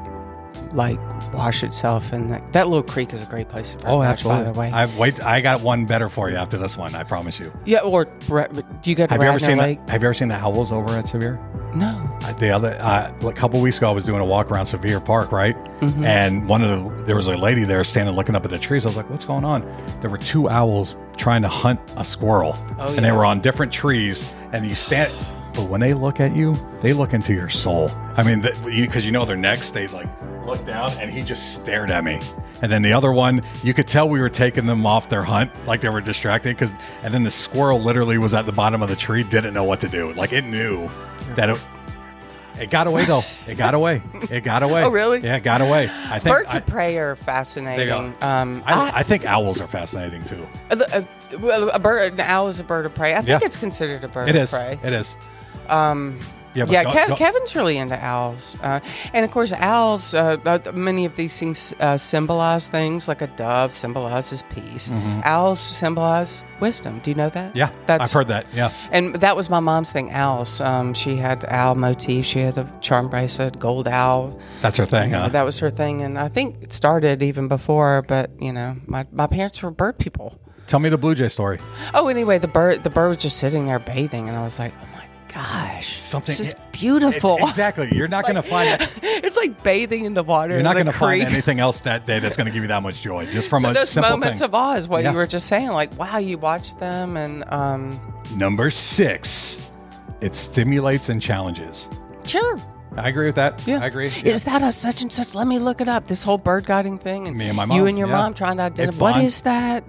wash itself, and that little creek is a great place to bird watch, by the way. I got one better for you after this one, I promise you. Yeah, or do you go to Radnor Lake? Have you ever seen the owls over at Sevier? No. The other a couple weeks ago, I was doing a walk around Sevier Park, right? And there was a lady there standing looking up at the trees. I was like, "What's going on?" There were 2 owls trying to hunt a squirrel, and they were on different trees. And you stand, but when they look at you, they look into your soul. I mean, because their necks, they like look down, and he just stared at me. And then the other one, you could tell we were taking them off their hunt, like they were distracted. And then the squirrel literally was at the bottom of the tree, didn't know what to do. Like it knew that it got away though. It got away. Oh, really? Yeah, it got away. I think Birds of prey are fascinating. I think owls are fascinating too. An owl is a bird of prey. I think it's considered a bird of prey. It is. Kevin's really into owls. And of course, owls, many of these things symbolize things, like a dove symbolizes peace. Owls symbolize wisdom. Do you know that? Yeah, I've heard that. Yeah. And that was my mom's thing, owls. She had owl motif. She had a charm bracelet, gold owl. That's her thing, huh? That was her thing. And I think it started even before, but, my parents were bird people. Tell me the Blue Jay story. Oh, anyway, the bird was just sitting there bathing, and I was like, oh my gosh, this is beautiful. Exactly. You're not going to find it. It's like bathing in the water. You're not going to find anything else that day that's going to give you that much joy. Just from those simple moments thing. of awe is what you were just saying. Like, wow, you watch them and Number 6, it stimulates and challenges. Sure. I agree with that. Yeah. I agree. Yeah. Is that a such and such? Let me look it up. This whole bird guiding thing. And me and my mom. You and your mom trying to identify. What is that?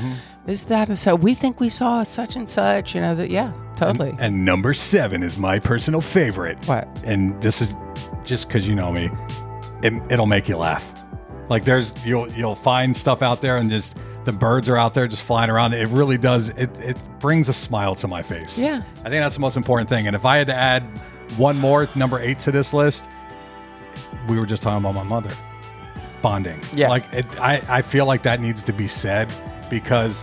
Is that so? We think we saw such and such. Totally. And number 7 is my personal favorite. What? And this is just because you know me. It'll make you laugh. Like you'll find stuff out there and just the birds are out there just flying around. It really does. It brings a smile to my face. Yeah. I think that's the most important thing. And if I had to add one more, number 8 to this list, we were just talking about my mother. Bonding. Yeah. Like I feel like that needs to be said because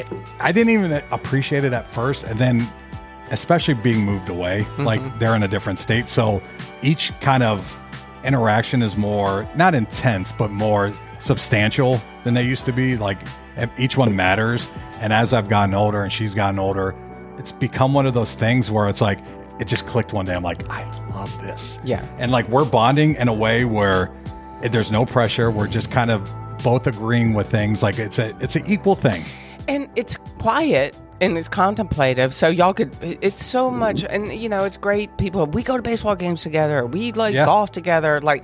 I didn't even appreciate it at first. And then especially being moved away, like they're in a different state. So each kind of interaction is more, not intense, but more substantial than they used to be. Like each one matters. And as I've gotten older and she's gotten older, it's become one of those things where it's like, it just clicked one day. I'm like, I love this. Yeah. And like we're bonding in a way where there's no pressure. We're just kind of both agreeing with things. Like it's an equal thing. And it's quiet and it's contemplative. So y'all it's so much. And it's great. We go to baseball games together. We golf together. Like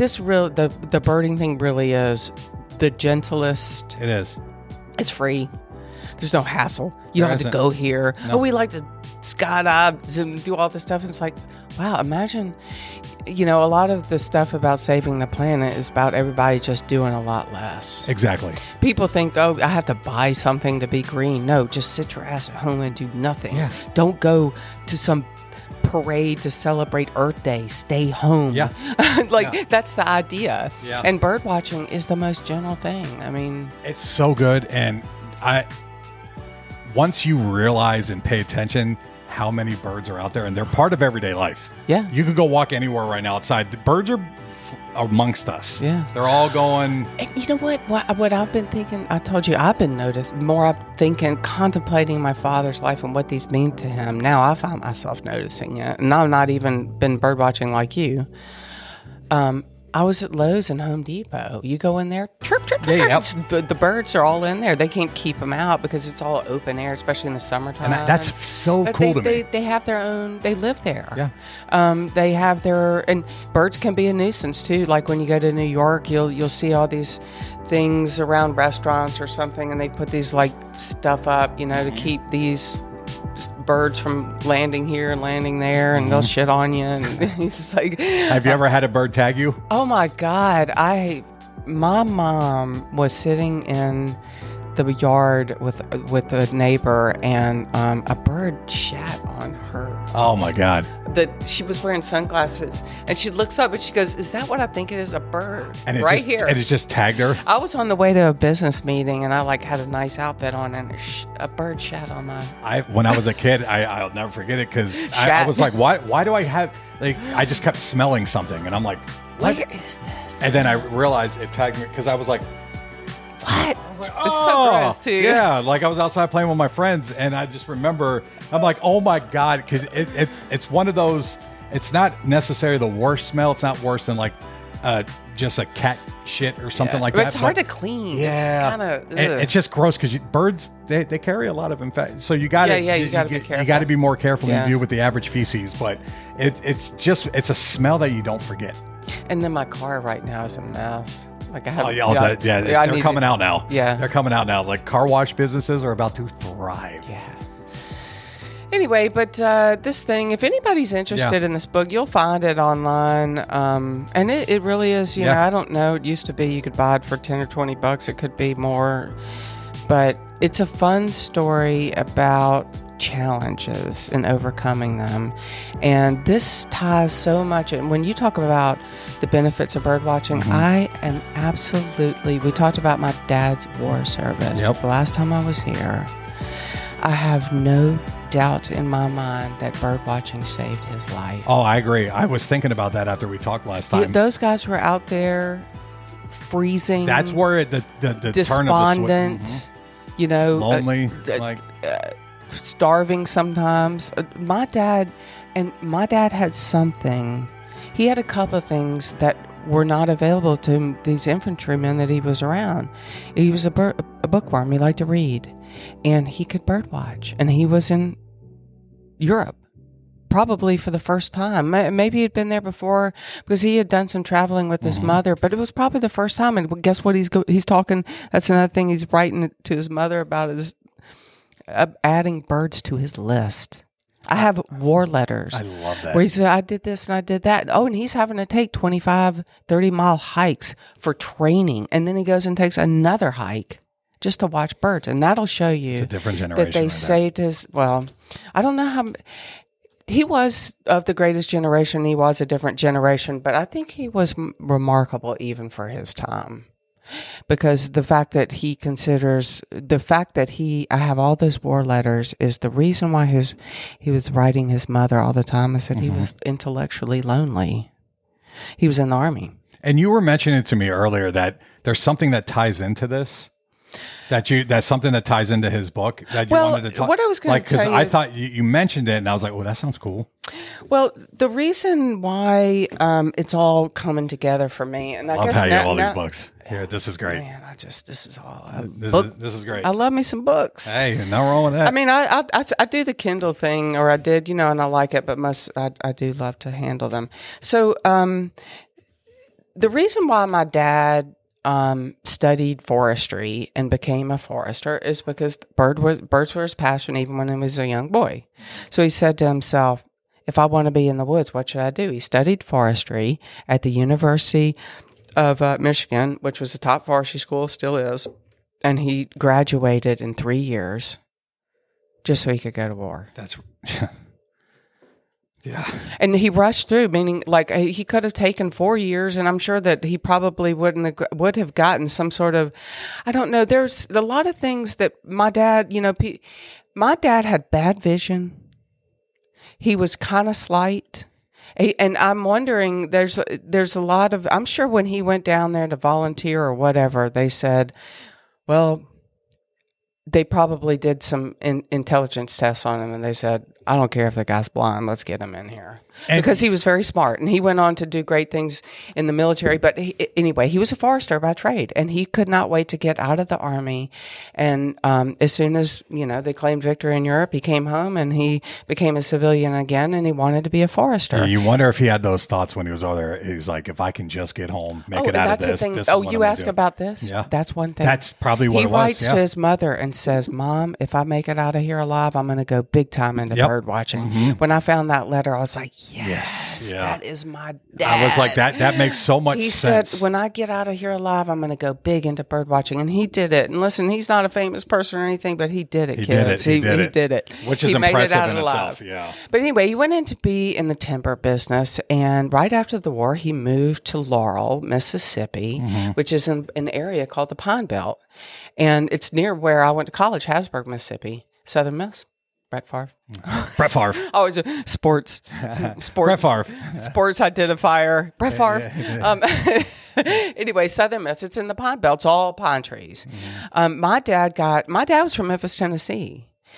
the birding thing really is the gentlest. It is. It's free. There's no hassle. You don't have to go here. No. Oh, we like to skydive and do all this stuff. And it's like, wow, imagine, a lot of the stuff about saving the planet is about everybody just doing a lot less. Exactly. People think, oh, I have to buy something to be green. No, just sit your ass at home and do nothing. Yeah. Don't go to some parade to celebrate Earth Day. Stay home. Yeah. That's the idea. Yeah. And bird watching is the most gentle thing. I mean, it's so good. And once you realize and pay attention how many birds are out there and they're part of everyday life. Yeah. You can go walk anywhere right now outside. The birds are amongst us. Yeah. They're all going. And you know what I've been thinking? I told you I've been noticing more. I'm thinking, contemplating my father's life and what these mean to him. Now I find myself noticing it. And I've not even been bird watching like you. I was at Lowe's and Home Depot. You go in there, chirp, chirp, chirp. Yeah, The birds are all in there. They can't keep them out because it's all open air, especially in the summertime. And that's so cool to me. They have their own. They live there. Yeah. They have and birds can be a nuisance too. Like when you go to New York, you'll see all these things around restaurants or something, and they put these like stuff up, to keep these birds from landing here and landing there, and they'll shit on you. And it's like, have you ever had a bird tag you? Oh my God! My mom was sitting in the yard with a neighbor, and a bird shat on her. Oh my God! She was wearing sunglasses, and she looks up and she goes, "Is that what I think it is? A bird?" And here. And it just tagged her. I was on the way to a business meeting, and I had a nice outfit on, and a bird shat on my. When I was a kid, I'll never forget it because I was like, why do I have I just kept smelling something, and I'm like, what is this? And then I realized it tagged me because I was like, what? I was like, oh, it's so gross too. Yeah, like I was outside playing with my friends, and I just remember, I'm like, oh my God, because it's one of those. it's not necessarily the worst smell. It's not worse than like just a cat shit or something like that. It's hard to clean. Yeah, It's kind of. it's just gross because birds they carry a lot of infection. So you got to you got to be careful. You got to be more careful than Yeah. you do with the average feces. But it's a smell that you don't forget. And then my car right now is a mess. Like I have. They're coming out now. Yeah. They're coming out now. Like car wash businesses are about to thrive. Yeah. Anyway, but this thing, if anybody's interested in this book, you'll find it online. And it really is, you know, I don't know. It used to be you could buy it for 10 or 20 bucks. It could be more. But it's a fun story about challenges and overcoming them. And this ties so much. And when you talk about the benefits of bird watching, I am absolutely, we talked about my dad's war service. Yep. The last time I was here, I have no doubt in my mind that bird watching saved his life. Oh, I agree. I was thinking about that after we talked last time. Those guys were out there freezing. That's where the despondent, turn of the you know, lonely, starving sometimes. My dad had something. He had a couple of things that were not available to these infantrymen that he was around. He was a bookworm. He liked to read, and he could bird watch. And he was in Europe, probably for the first time. Maybe he'd been there before because he had done some traveling with his mother, but it was probably the first time. And guess what? He's talking. That's another thing he's writing to his mother about is adding birds to his list. I have war letters. I love that. Where he said, I did this and I did that. Oh, and he's having to take 25, 30-mile hikes for training. And then he goes and takes another hike just to watch birds. And that'll show you It's a different generation that they right saved his, well, I don't know how, he was of the greatest generation. He was a different generation, but I think he was remarkable even for his time. Because the fact that I have all those war letters is the reason why he was writing his mother all the time is that he was intellectually lonely. He was in the army. And you were mentioning to me earlier that there's something that ties into this. That's something that ties into his book that you wanted to talk. What I was going to tell you, because I thought you mentioned it, and I was like, "Oh, that sounds cool." Well, the reason why it's all coming together for me, and I love guess how you have all these books. Here, this is great. Man, this is all. This is great. I love me some books. Hey, no wrong with that. I mean, I do the Kindle thing, or I did, you know, and I like it, but I do love to handle them. So, the reason why my dad studied forestry and became a forester is because birds were his passion even when he was a young boy. So he said to himself, if I want to be in the woods, what should I do? He studied forestry at the University of Michigan, which was the top forestry school, still is. And he graduated in 3 years just so he could go to war. That's... Yeah. And he rushed through, meaning like he could have taken 4 years, and I'm sure that he probably would have gotten some sort of, I don't know. There's a lot of things that my dad, you know, my dad had bad vision. He was kind of slight. And I'm wondering, there's a lot of, I'm sure when he went down there to volunteer or whatever, they said, well, they probably did some intelligence tests on him, and they said, I don't care if the guy's blind, let's get him in here. Because he was very smart, and he went on to do great things in the military. But anyway, he was a forester by trade, and he could not wait to get out of the army. And as soon as, you know, they claimed victory in Europe, he came home, and he became a civilian again, and he wanted to be a forester. Yeah, you wonder if he had those thoughts when he was over there. He's like, if I can just get home, make it out of this. Thing. This oh, is you ask about this? Yeah. That's one thing. That's probably what he it was. He writes to his mother and says, Mom, if I make it out of here alive, I'm going to go big time into bird watching. When I found that letter, I was like, yes, that is my dad. I was like, that makes so much sense. He said, when I get out of here alive, I'm going to go big into bird watching. And he did it. And listen, he's not a famous person or anything, but he did it, kids. He did it. Which is impressive in itself, yeah. But anyway, he went in to be in the timber business. And right after the war, he moved to Laurel, Mississippi, which is in an area called the Pine Belt. And it's near where I went to college, Hasburg, Mississippi. Southern Miss. Brett Favre. Brett Favre. Oh, it's sports. Brett Favre. Sports identifier. Brett Favre. Anyway, Southern Miss. It's in the Pine Belt. It's all pine trees. My dad was from Memphis, Tennessee.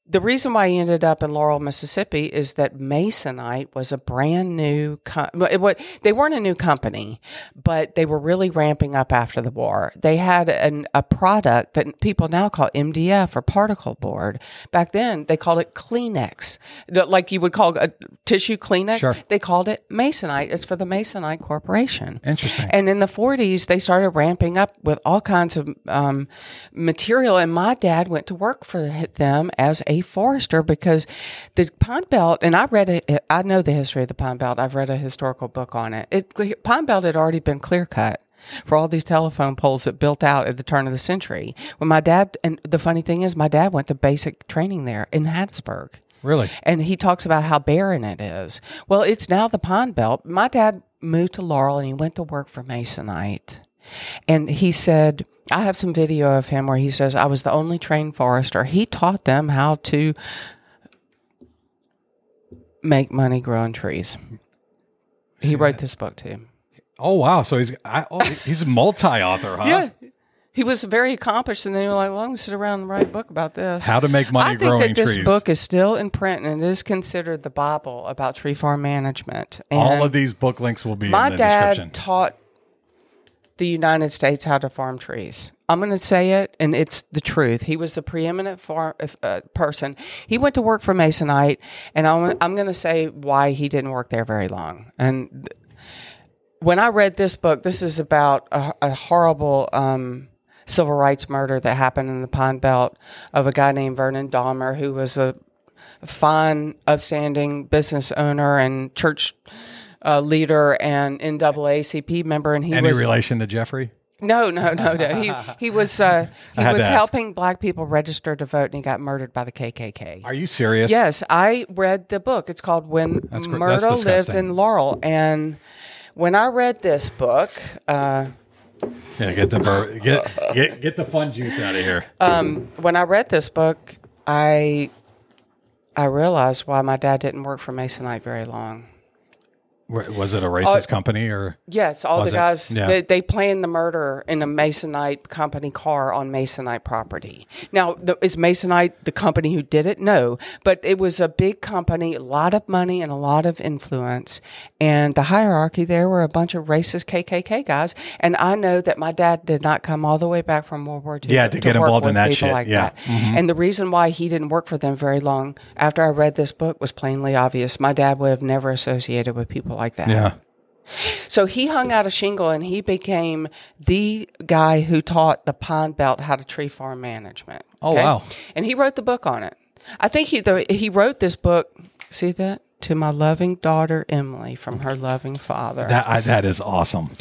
the reason why he ended up in Laurel, Mississippi is that Masonite was a brand new they weren't a new company, but they were really ramping up after the war. They had a product that people now call MDF or particle board. Back then, they called it Kleenex. Like you would call a tissue Kleenex. Sure. They called it Masonite. It's for the Masonite Corporation. Interesting. And in the 40s, they started ramping up with all kinds of material. And my dad went to work for them as a forester because the Pine Belt, and I know the history of the Pine Belt. I've read a historical book on it. Pine Belt had already been clear cut for all these telephone poles that built out at the turn of the century. When my dad, and the funny thing is, my dad went to basic training there in Hattiesburg. Really? And he talks about how barren it is. Well, it's now the Pine Belt. My dad moved to Laurel and he went to work for Masonite. And he said, I have some video of him where he says, I was the only trained forester. He taught them how to make money growing trees. He wrote this book too. Oh, wow. So he's a multi-author, huh? Yeah. He was very accomplished, and then he was like, well, I'm going to sit around and write a book about this. How to make money growing trees. I think that this book is still in print, and it is considered the Bible about tree farm management. And all of these book links will be in the description. My dad taught the United States how to farm trees. I'm going to say it, and it's the truth. He was the preeminent person. He went to work for Masonite, and I'm going to say why he didn't work there very long. And when I read this book, this is about a horrible civil rights murder that happened in the Pine Belt of a guy named Vernon Dahmer, who was a fine, upstanding business owner and church leader and NAACP member, and Any relation to Jeffrey? No. He was helping black people register to vote, and he got murdered by the KKK. Are you serious? Yes, I read the book. It's called When Myrtle Lived in Laurel, and when I read this book, get the fun juice out of here. When I read this book, I realized why my dad didn't work for Masonite very long. Was it a racist company or? Yes, all the guys, they planned the murder in a Masonite company car on Masonite property. Now, is Masonite the company who did it? No, but it was a big company, a lot of money and a lot of influence. And the hierarchy there were a bunch of racist KKK guys. And I know that my dad did not come all the way back from World War II to get involved in that shit. Like that. Mm-hmm. And the reason why he didn't work for them very long after I read this book was plainly obvious. My dad would have never associated with people like that. Yeah. So he hung out a shingle and he became the guy who taught the Pine Belt how to tree farm management. Oh, wow. And he wrote the book on it. I think he wrote this book, see that? To my loving daughter, Emily, from her loving father. That is awesome.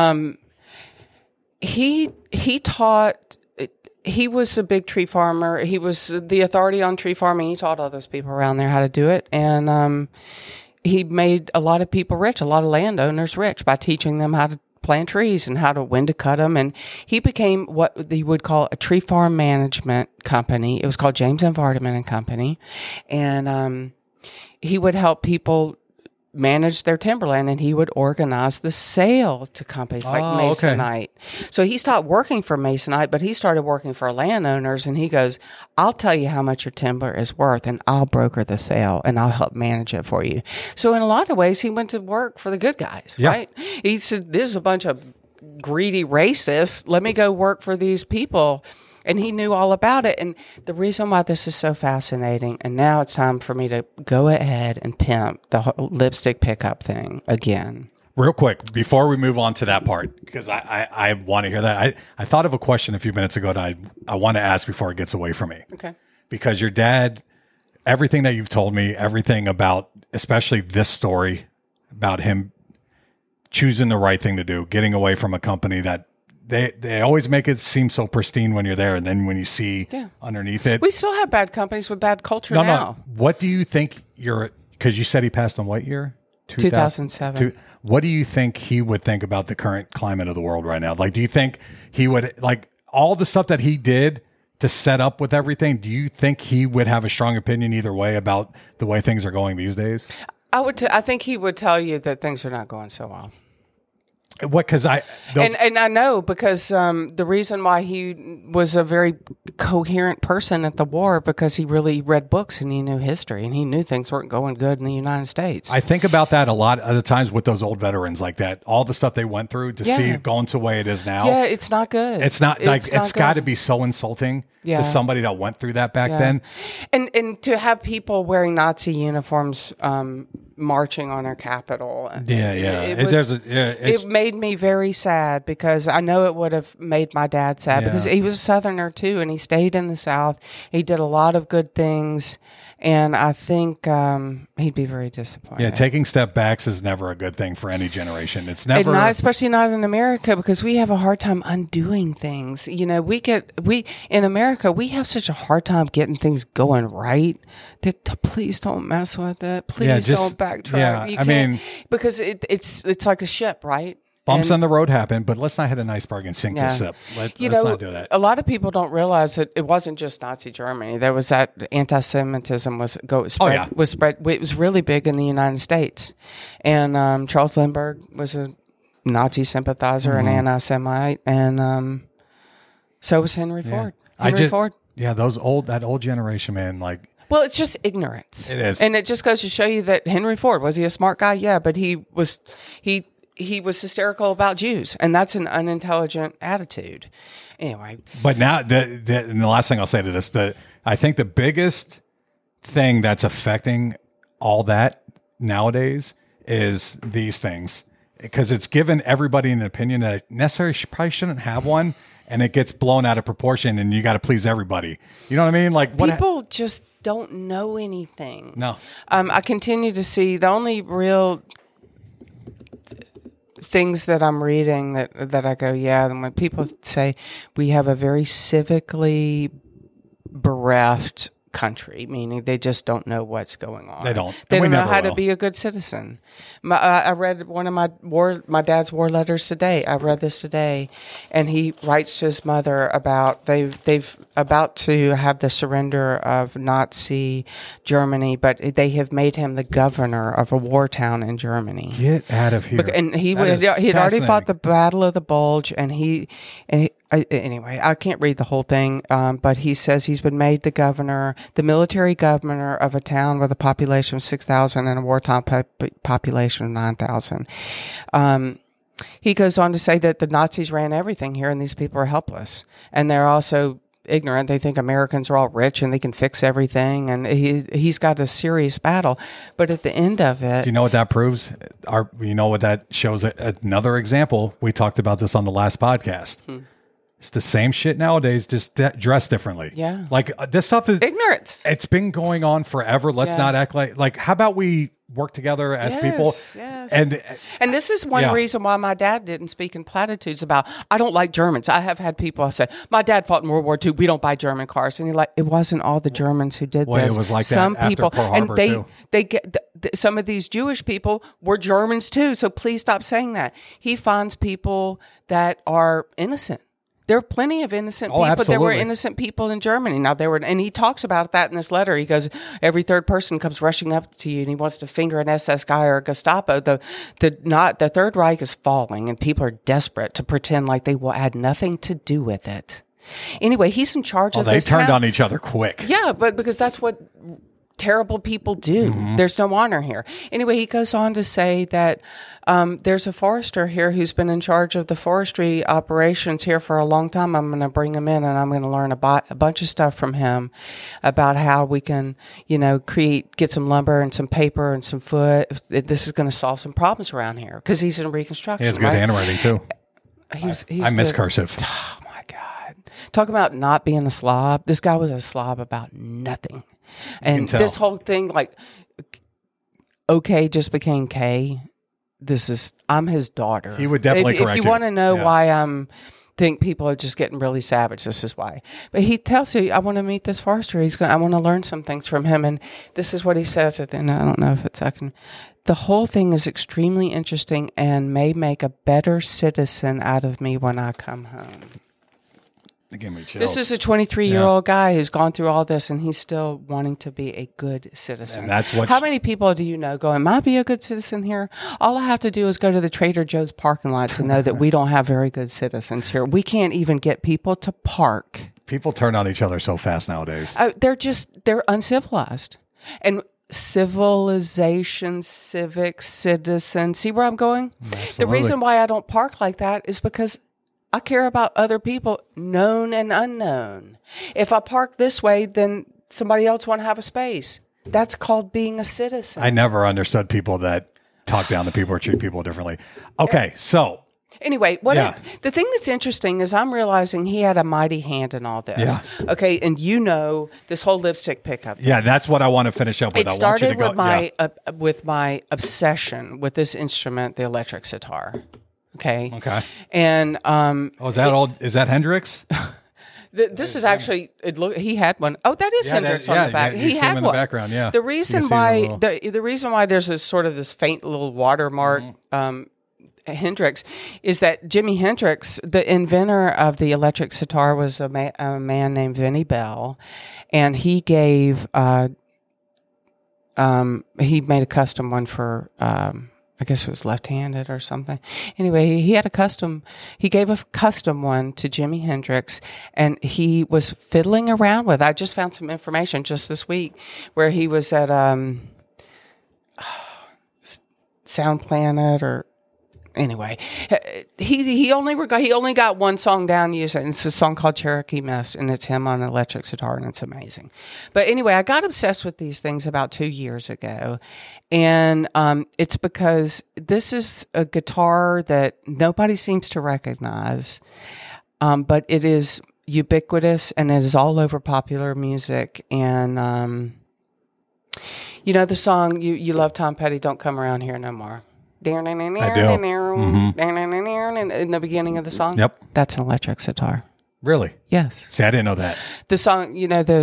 He taught... He was a big tree farmer. He was the authority on tree farming. He taught all those people around there how to do it. And he made a lot of people rich, a lot of landowners rich by teaching them how to plant trees and when to cut them. And he became what they would call a tree farm management company. It was called James M. Vardaman and Company. And he would help people manage their timberland, and he would organize the sale to companies like Masonite. Okay. So he stopped working for Masonite, but he started working for landowners, and he goes, I'll tell you how much your timber is worth, and I'll broker the sale, and I'll help manage it for you. So in a lot of ways, he went to work for the good guys, right? He said, this is a bunch of greedy racists. Let me go work for these people. And he knew all about it. And the reason why this is so fascinating, and now it's time for me to go ahead and pimp the whole lipstick pickup thing again. Real quick, before we move on to that part, because I want to hear that. I thought of a question a few minutes ago that I want to ask before it gets away from me. Okay. Because your dad, everything that you've told me, everything about, especially this story, about him choosing the right thing to do, getting away from a company that They always make it seem so pristine when you're there, and then when you see underneath it, we still have bad companies with bad culture now. No. What do you think because you said he passed in what year? 2007. What do you think he would think about the current climate of the world right now? Like, do you think he would, like, all the stuff that he did to set up with everything, do you think he would have a strong opinion either way about the way things are going these days? I think he would tell you that things are not going so well. What? Because and I know because the reason why he was a very coherent person at the war because he really read books and he knew history and he knew things weren't going good in the United States. I think about that a lot of the times with those old veterans like that. All the stuff they went through to see it going to the way it is now. Yeah, it's not good. It's not like it's got to be so insulting to somebody that went through that back then. And to have people wearing Nazi uniforms marching on our Capitol. It made me very sad because I know it would have made my dad sad because he was a Southerner too, and he stayed in the South. He did a lot of good things, and I think he'd be very disappointed. Yeah, taking step backs is never a good thing for any generation. It's never, especially not in America, because we have a hard time undoing things. You know, in America we have such a hard time getting things going right. That please don't mess with it. Please don't backtrack. Yeah, because it's like a ship, right? Bumps on the road happen, but let's not hit an iceberg and sink this ship. Let's not do that. A lot of people don't realize that it wasn't just Nazi Germany. There was that anti-Semitism was spread. It was really big in the United States, and Charles Lindbergh was a Nazi sympathizer and anti-Semite, and so was Henry Ford. Ford. Yeah, that old generation, man, like. Well, it's just ignorance. It is. And it just goes to show you that Henry Ford, was he a smart guy? Yeah, but he was hysterical about Jews, and that's an unintelligent attitude. Anyway. But now, and the last thing I'll say to this, I think the biggest thing that's affecting all that nowadays is these things, because it's given everybody an opinion that necessarily probably shouldn't have one, and it gets blown out of proportion, and you got to please everybody. You know what I mean? Like people just don't know anything. No. I continue to see the only real things that I'm reading that I go, yeah. And when people say we have a very civically bereft country, meaning they just don't know what's going on. They don't. They don't know how to be a good citizen. I read one of my dad's war letters today. I read this today, and he writes to his mother about they've about to have the surrender of Nazi Germany, but they have made him the governor of a war town in Germany. Get out of here! And he had already fought the Battle of the Bulge, anyway, I can't read the whole thing, but he says he's been made the military governor of a town with a population of 6,000 and a wartime population of 9,000. He goes on to say that the Nazis ran everything here, and these people are helpless. And they're also ignorant. They think Americans are all rich and they can fix everything. And he's got a serious battle. But at the end of it... Do you know what that proves? You know what that shows? Another example. We talked about this on the last podcast. It's the same shit nowadays, just dressed differently. Yeah. Like this stuff is ignorance. It's been going on forever. Let's not act like, how about we work together as people? Yes. And this is one reason why my dad didn't speak in platitudes about, I don't like Germans. I have had people say, my dad fought in World War II. We don't buy German cars. And it wasn't all the Germans who did this. It was like some that people, after Pearl Harbor, and they get some of these Jewish people were Germans too. So please stop saying that. He finds people that are innocent. There are plenty of innocent people. Absolutely. There were innocent people in Germany. Now and he talks about that in this letter. He goes, every third person comes rushing up to you and he wants to finger an SS guy or a Gestapo. The Third Reich is falling, and people are desperate to pretend like they had nothing to do with it. Anyway, he's in charge of this town. They turned on each other quick. Yeah, but because that's what terrible people do. There's no honor here. Anyway, he goes on to say that there's a forester here who's been in charge of the forestry operations here for a long time. I'm going to bring him in, and I'm going to learn a bunch of stuff from him about how we can, get some lumber and some paper and some foot. This is going to solve some problems around here because he's in reconstruction. He has good handwriting too. I miss cursive. Oh my God. Talk about not being a slob. This guy was a slob about nothing. And this whole thing, like, OK just became K. I'm his daughter. He would definitely correct you. If you want to know why think people are just getting really savage, this is why. But he tells you, I want to meet this forester. I want to learn some things from him. And this is what he says at the end. I don't know if I can. The whole thing is extremely interesting and may make a better citizen out of me when I come home. It gave me chills. This is a 23-year-old guy who's gone through all this, and he's still wanting to be a good citizen. And that's what. How many people do you know go, am I be a good citizen here? All I have to do is go to the Trader Joe's parking lot to know that we don't have very good citizens here. We can't even get people to park. People turn on each other so fast nowadays. They're uncivilized. And civilization, civic, citizen. See where I'm going? Absolutely. The reason why I don't park like that is because I care about other people, known and unknown. If I park this way, then somebody else won't have a space. That's called being a citizen. I never understood people that talk down to people or treat people differently. Okay, so. Anyway, the thing that's interesting is I'm realizing he had a mighty hand in all this. Yeah. Okay, and this whole lipstick pickup. Yeah, that's what I want to finish up with. It started with my obsession with this instrument, the electric sitar. Okay. And is that old? Is that Hendrix? This is actually. He had one. Oh, that is Hendrix on the back. He had in one. The background. Yeah. The reason why the reason why there's this faint little watermark. Hendrix is that Jimi Hendrix, the inventor of the electric sitar, was a man named Vinnie Bell, and he gave he made a custom one for. I guess it was left-handed or something. Anyway, he gave a custom one to Jimi Hendrix, and he was fiddling around with. I just found some information just this week where he was at Sound Planet or. Anyway, he only got one song down used, and it's a song called Cherokee Mist, and it's him on an electric sitar, and it's amazing. But anyway, I got obsessed with these things about 2 years ago, and it's because this is a guitar that nobody seems to recognize, but it is ubiquitous, and it is all over popular music, and you know the song, you love Tom Petty, Don't Come Around Here No More. I do. In the beginning of the song? Yep. That's an electric sitar. Really? Yes. See, I didn't know that. The song, you know,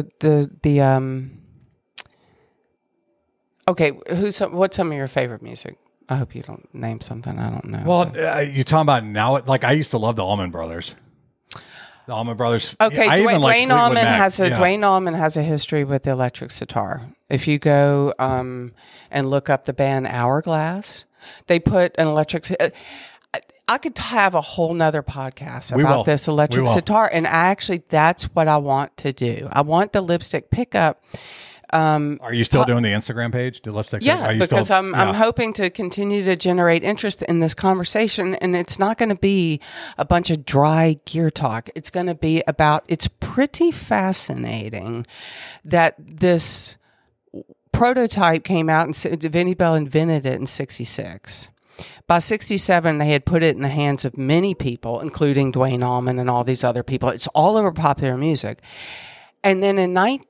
okay, what's some of your favorite music? I hope you don't name something I don't know. Well, you're talking about now, like I used to love the Allman Brothers. The Allman Brothers. Okay, Dwayne Allman has a history with the electric sitar. If you go and look up the band Hourglass, they put an electric. I could have a whole nother podcast about this electric sitar, and that's what I want to do. I want the lipstick pickup. Are you still doing the Instagram page? The lipstick? Yeah, because I'm hoping to continue to generate interest in this conversation, and it's not going to be a bunch of dry gear talk. It's going to be about. It's pretty fascinating that this prototype came out, and Vinnie Bell invented it in '66. By 67, they had put it in the hands of many people, including Dwayne Allman and all these other people. It's all over popular music. And then in I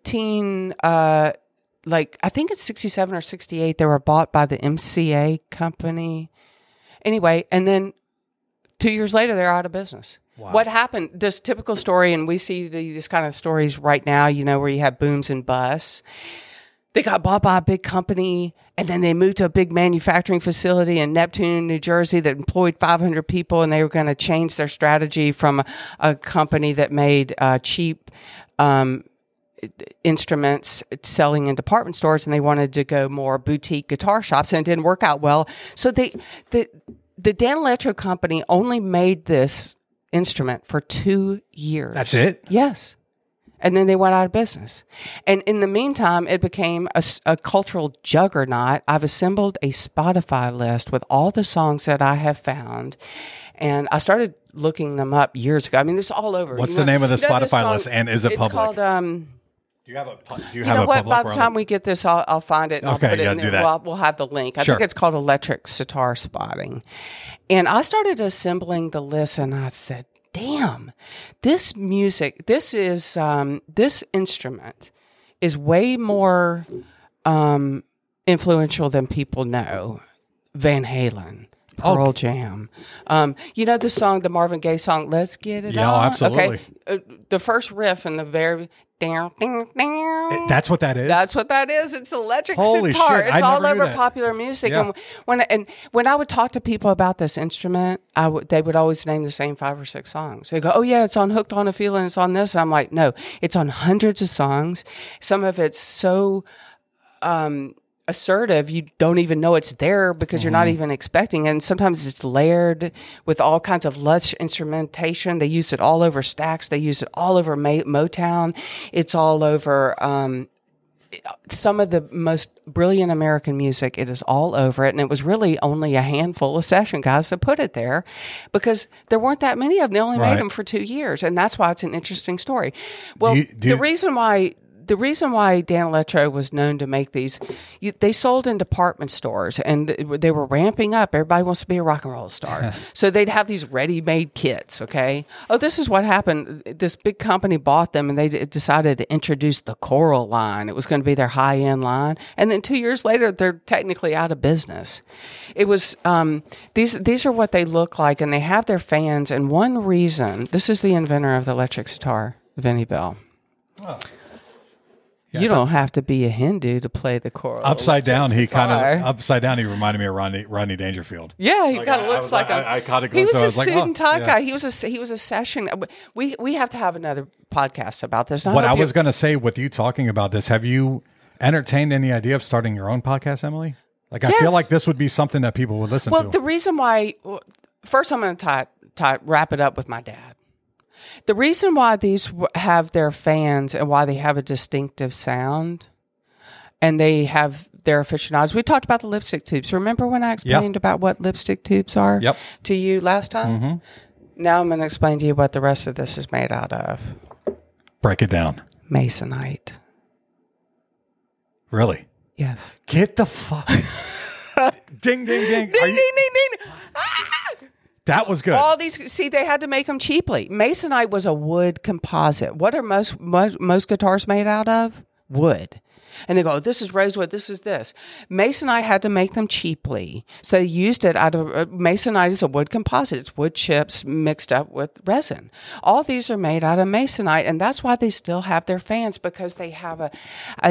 think it's 67 or 68, they were bought by the MCA company. Anyway, and then 2 years later, they're out of business. Wow. What happened? This typical story, and we see these kind of stories right now, you know, where you have booms and busts. They got bought by a big company, and then they moved to a big manufacturing facility in Neptune, New Jersey that employed 500 people, and they were going to change their strategy from a company that made cheap instruments selling in department stores, and they wanted to go more boutique guitar shops, and it didn't work out well. So the Danelectro company only made this instrument for 2 years. That's it? Yes. And then they went out of business. And in the meantime, it became a cultural juggernaut. I've assembled a Spotify list with all the songs that I have found. And I started looking them up years ago. I mean, it's all over. What's the name of the Spotify list, and is it public? It's called... Do you have a public? By the time we get this, I'll find it. And I'll put it in do that. We'll have the link. I think it's called Electric Sitar Spotting. And I started assembling the list, and I said, damn, this music, this instrument is way more influential than people know. Van Halen, Pearl Jam. You know the song, the Marvin Gaye song, Let's Get It Yeah, On? absolutely. Okay. The first riff in the very... That's what that is? That's what that is. It's electric Holy sitar. shit, It's I all never knew over that. popular music. Yeah. And when I would talk to people about this instrument, they would always name the same 5 or 6 songs. They go, "Oh yeah, it's on Hooked on a Feeling. It's on this." And I'm like, "No, it's on hundreds of songs. Some of it's so assertive, you don't even know it's there because you're not even expecting it. And sometimes it's layered with all kinds of lush instrumentation. They use it all over Stax. They use it all over Motown. It's all over some of the most brilliant American music. It is all over it. And it was really only a handful of session guys that put it there because there weren't that many of them. They only made them for 2 years. And that's why it's an interesting story. Well, the reason why Danelectro was known to make these, they sold in department stores and they were ramping up. Everybody wants to be a rock and roll star. So they'd have these ready-made kits, okay? Oh, this is what happened. This big company bought them and they decided to introduce the Coral line. It was going to be their high-end line. And then 2 years later, they're technically out of business. It was, these are what they look like and they have their fans. And one reason, this is the inventor of the electric sitar, Vinnie Bell. Oh. Yeah, you don't have to be a Hindu to play the choral. Upside down, he reminded me of Rodney Dangerfield. Yeah, he kind of looks like I caught a he glimpse. was a suit and tie guy. He was a session. We have to have another podcast about this. What I was going to say with you talking about this, have you entertained any idea of starting your own podcast, Emily? Like, I feel like this would be something that people would listen to. Well, the reason why, first I'm going to wrap it up with my dad. The reason why these have their fans and why they have a distinctive sound and they have their aficionados. We talked about the lipstick tubes. Remember when I explained about what lipstick tubes are to you last time? Mm-hmm. Now I'm going to explain to you what the rest of this is made out of. Break it down. Masonite. Really? Yes. Get the fuck. Ding, ding, ding. Ding, ding, ding, ding. Ah! That was good. All these, see, they had to make them cheaply. Masonite was a wood composite. What are most guitars made out of? Wood. And they go, this is rosewood, this is this. Masonite had to make them cheaply. So they used it out of, Masonite is a wood composite. It's wood chips mixed up with resin. All these are made out of Masonite. And that's why they still have their fans, because they have a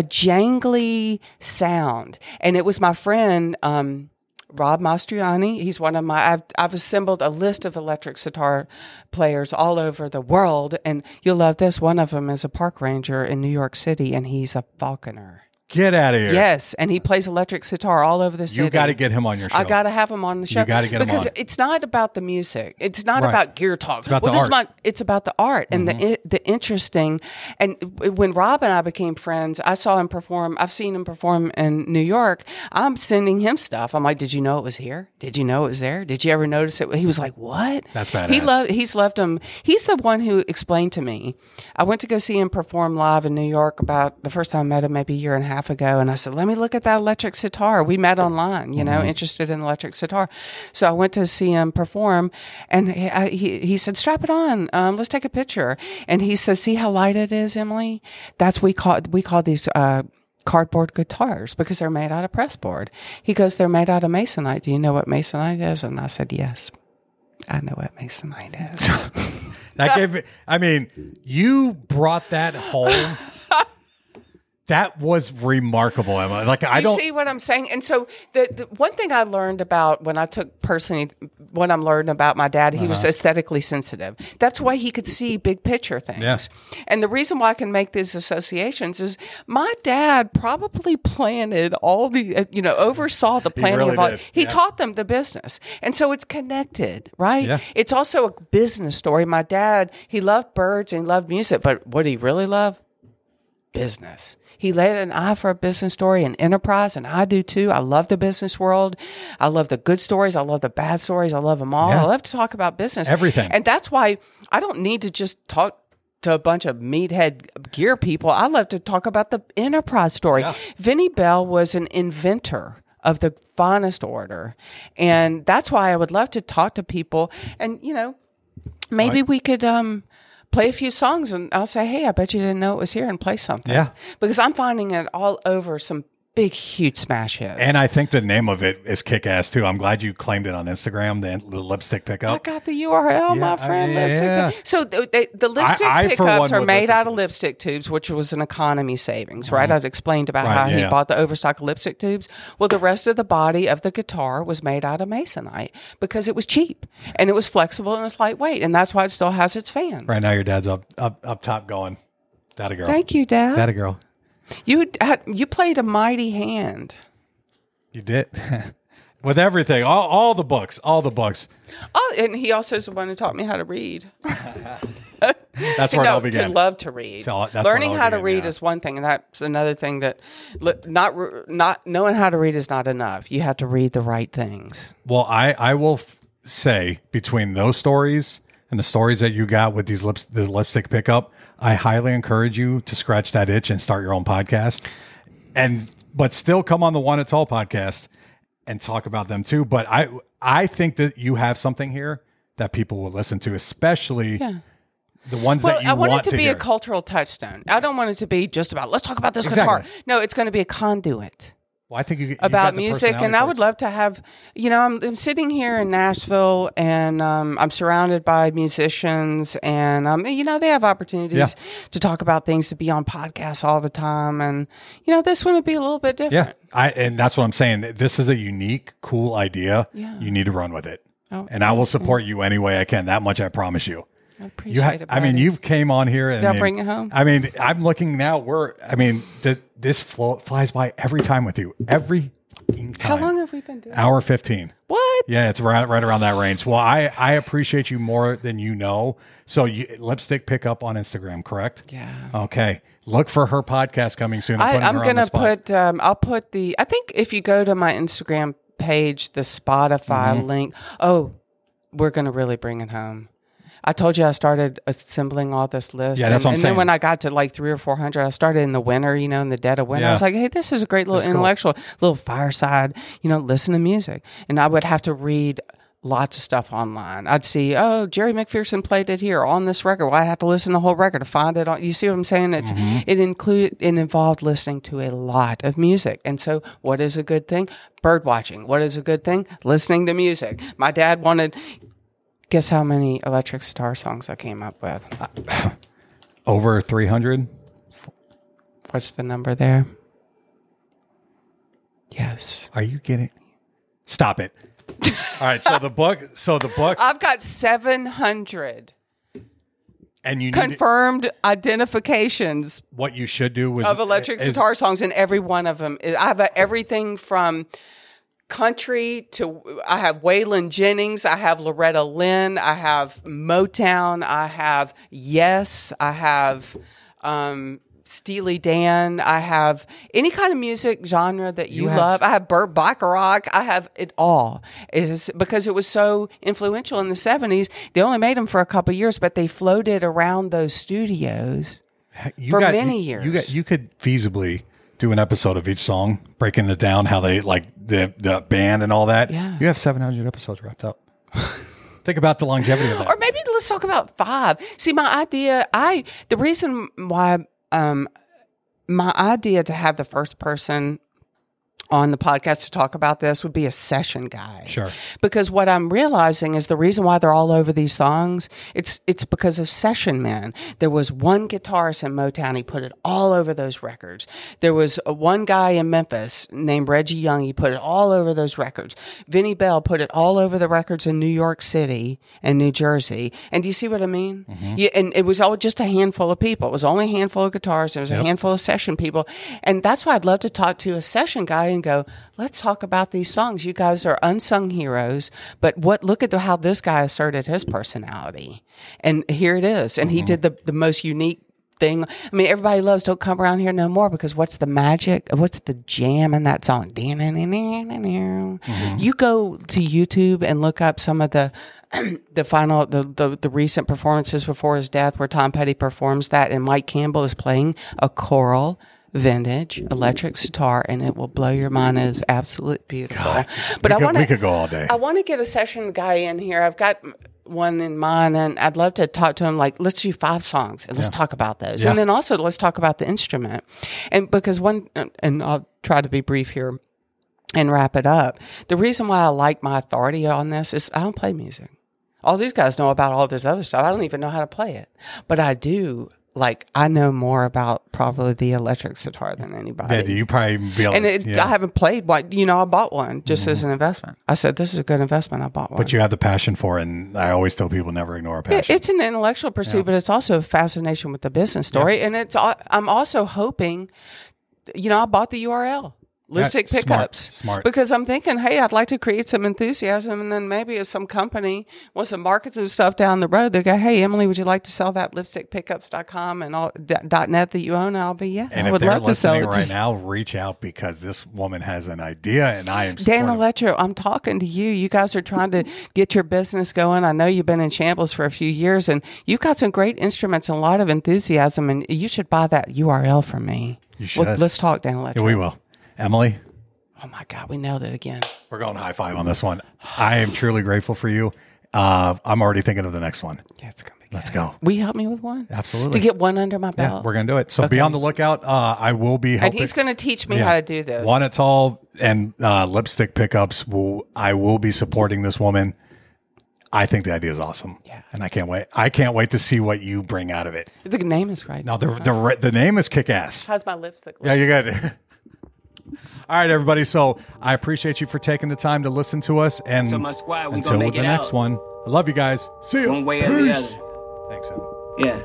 jangly sound. And it was my friend, Rob Mastriani. He's one of my, I've assembled a list of electric sitar players all over the world, and you'll love this. One of them is a park ranger in New York City, and he's a falconer. Get out of here. Yes, and he plays electric sitar all over the city. You got to get him on your show. I got to have him on the show. You got to get him on. Because it's not about the music. It's not about gear talk. It's about the art. It's about the art and the interesting. And when Rob and I became friends, I saw him perform. I've seen him perform in New York. I'm sending him stuff. I'm like, did you know it was here? Did you know it was there? Did you ever notice it? He was like, what? That's badass. He's loved him. He's the one who explained to me. I went to go see him perform live in New York about the first time I met him, maybe a year and a half ago. And I said, let me look at that electric sitar. We met online, interested in electric sitar. So I went to see him perform, and he said, strap it on. Let's take a picture. And he says, see how light it is, Emily? That's we call these cardboard guitars because they're made out of pressboard. He goes, they're made out of Masonite. Do you know what Masonite is? And I said, yes, I know what Masonite is. That gave me, I mean, you brought that home. That was remarkable, Emma. Like, I don't see what I'm saying. And so the one thing I learned about when I'm learning about my dad, he was aesthetically sensitive. That's why he could see big picture things. Yes. And the reason why I can make these associations is my dad probably planted all the, oversaw the planning of all. He taught them the business. And so it's connected, right? Yeah. It's also a business story. My dad, he loved birds and he loved music, but what did he really love? Business. He laid an eye for a business story and enterprise, and I do too. I love the business world. I love the good stories. I love the bad stories. I love them all. Yeah. I love to talk about business. Everything. And that's why I don't need to just talk to a bunch of meathead gear people. I love to talk about the enterprise story. Yeah. Vinnie Bell was an inventor of the finest order. And that's why I would love to talk to people. And, maybe we could play a few songs and I'll say, hey, I bet you didn't know it was here, and play something. Yeah. Because I'm finding it all over some big, huge smash hits. And I think the name of it is kick-ass too. I'm glad you claimed it on Instagram, the lipstick pickup. I got the URL, my friend. Lipstick. So the lipstick pickups are made out of lipstick tubes, which was an economy savings, right? I explained about how he bought the overstock of lipstick tubes. Well, the rest of the body of the guitar was made out of masonite because it was cheap and it was flexible and it's lightweight, and that's why it still has its fans. Right now, your dad's up top going, "That a girl." Thank you, Dad. That a girl. You played a mighty hand. You did. With everything, all the books. Oh, and he also is the one who taught me how to read. That's where it all began. To love to read. Learning how to read is one thing, and that's another thing that not knowing how to read is not enough. You have to read the right things. Well, I will say between those stories and the stories that you got with the lipstick pickup, I highly encourage you to scratch that itch and start your own podcast, but still come on the One It's All podcast and talk about them too. But I think that you have something here that people will listen to, especially the ones that you want to hear. I want it to be a cultural touchstone. I don't want it to be just about, let's talk about this guitar. No, it's going to be a conduit. Well, I think you about music, and I would love to have. I'm sitting here in Nashville, and I'm surrounded by musicians, and they have opportunities to talk about things, to be on podcasts all the time, and this one would be a little bit different. Yeah, and that's what I'm saying. This is a unique, cool idea. Yeah. You need to run with it, and I will support you any way I can. That much I promise you. I appreciate it. I mean, you've came on here and bring it home. I mean, I'm looking now. This flies by every time with you. Every time. How long have we been doing? Hour 15. What? Yeah, it's right around that range. Well, I appreciate you more than you know. So lipstick pickup on Instagram, correct? Yeah. Okay. Look for her podcast coming soon. I'm going to put. I'll put I think if you go to my Instagram page, the Spotify link. Oh, we're going to really bring it home. I told you I started assembling all this list. Yeah, that's what I'm saying. And then when I got to like 300 or 400, I started in the winter, in the dead of winter. Yeah. I was like, hey, this is a great little intellectual, little fireside, listen to music. And I would have to read lots of stuff online. I'd see, Jerry McPherson played it here on this record. Well, I'd have to listen to the whole record to find it on. You see what I'm saying? It involved listening to a lot of music. And so what is a good thing? Bird watching. What is a good thing? Listening to music. My dad wanted... Guess how many electric guitar songs I came up with? Over 300. What's the number there? Yes. Are you kidding? Stop it. All right. So the books. I've got 700. And you confirmed identifications. What you should do of electric guitar songs, and every one of them. I have everything from country to, I have Waylon Jennings, I have Loretta Lynn, I have Motown, I have Yes, I have Steely Dan, I have any kind of music genre that you love. I have Burt Bacharach, I have it all. It is because it was so influential in the 70s. They only made them for a couple of years, but they floated around those studios many years. You could feasibly do an episode of each song, breaking it down, how they like the band and all that. Yeah. You have 700 episodes wrapped up. Think about the longevity of that. Or maybe let's talk about 5. See, the reason why my idea to have the first person on the podcast to talk about this would be a session guy. Sure. Because what I'm realizing is the reason why they're all over these songs, it's because of session men. There was one guitarist in Motown, he put it all over those records. There was one guy in Memphis named Reggie Young, he put it all over those records. Vinnie Bell put it all over the records in New York City and New Jersey. And do you see what I mean? Mm-hmm. Yeah, and it was all just a handful of people. It was only a handful of guitarists. It was a handful of session people. And that's why I'd love to talk to a session guy and go, let's talk about these songs. You guys are unsung heroes, but look at how this guy asserted his personality. And here it is. And he did the most unique thing. I mean, everybody loves Don't Come Around Here No More, because what's the magic? What's the jam in that song? You go to YouTube and look up some of the recent performances before his death where Tom Petty performs that, and Mike Campbell is playing a choral vintage electric guitar, and it will blow your mind. It is absolutely beautiful. God, we could go all day. I want to get a session guy in here. one in mind, and I'd love to talk to him. Like, let's do 5 songs and let's talk about those, and then also let's talk about the instrument. And because and I'll try to be brief here and wrap it up. The reason why I like my authority on this is I don't play music. All these guys know about all this other stuff. I don't even know how to play it, but I do. Like, I know more about probably the electric sitar than anybody. Yeah, you probably be able to, I haven't played one. I bought one just as an investment. I said, this is a good investment. I bought one. But you have the passion for it, and I always tell people never ignore a passion. It's an intellectual pursuit, but it's also a fascination with the business story. And I'm also hoping, I bought the URL. Lipstick Pickups. Smart. Because I'm thinking, hey, I'd like to create some enthusiasm, and then maybe if some company wants to market some stuff down the road, they go, hey, Emily, would you like to sell that lipstickpickups.com and all .net that you own? And I'll be, and I would love to sell it. And if they're listening right now, reach out, because this woman has an idea, and I am supportive. Dan Electro, I'm talking to you. You guys are trying to get your business going. I know you've been in shambles for a few years, and you've got some great instruments and a lot of enthusiasm, and you should buy that URL from me. You should. Let's talk, Dan Electro. Yeah, we will. Emily? Oh, my God. We nailed it again. We're going high five on this one. I am truly grateful for you. I'm already thinking of the next one. Yeah, it's going to be good. Let's go. Will you help me with one? Absolutely. To get one under my belt? Yeah, we're going to do it. So be on the lookout. I will be helping. And he's going to teach me how to do this. One, it's all, and Lipstick Pickups, I will be supporting this woman. I think the idea is awesome. Yeah. And I can't wait. I can't wait to see what you bring out of it. The name is right. No, the name is kick-ass. How's my lipstick look? Yeah, you're good. All right, everybody. So I appreciate you for taking the time to listen to us. And So my squad, we until gonna make the it next out. one, I love you guys. See you. One way or the Peace. other. Thanks, Em. Yeah.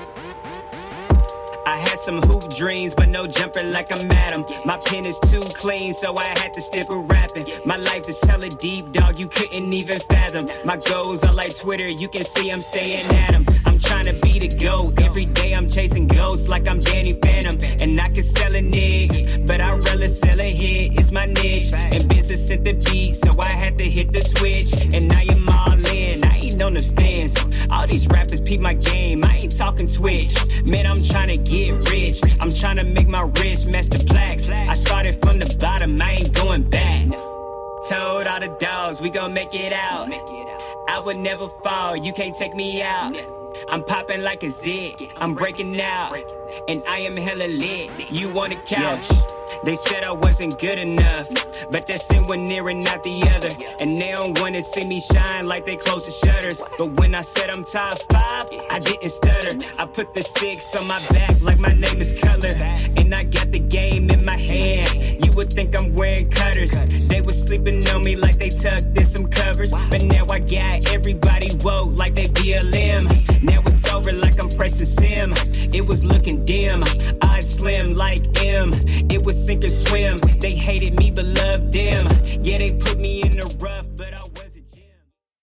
I had some hoop dreams, but no jumper like I'm Adam. My pen is too clean, so I had to stick with rapping. My life is hella deep, dog, you couldn't even fathom. My goals are like Twitter, you can see I'm staying at 'em. I'm trying to be the GOAT. Every day I'm chasing ghosts like I'm Danny Phantom. And I can sell a nigga, but I'd rather sell a hit, it's my niche. And business at the beat, so I had to hit the switch. And I am all in, I ain't on the fence. All these rappers peep my game, I ain't talking Twitch. Man, I'm trying to get rich. I'm trying to make my wrist match the plaques. I started from the bottom, I ain't going back. Told all the dogs, we gon' make it out. I would never fall, you can't take me out. I'm popping like a zit, I'm breaking out. And I am hella lit, you on the couch. They said I wasn't good enough, but that's in one ear and not the other. And they don't wanna see me shine like they close the shutters. But when I said I'm top 5, I didn't stutter. I put the 6 on my back like my name is Color. And I got the game in my hand, you would think I'm wearing cutters. They was sleeping on me like they tucked in some covers. But now I got everybody woke like they BLM. Now it's over like I'm pressing sim. It was looking dim, eyes slim like M. It was sink or swim. They hated me but loved them. Yeah, they put me in the rough.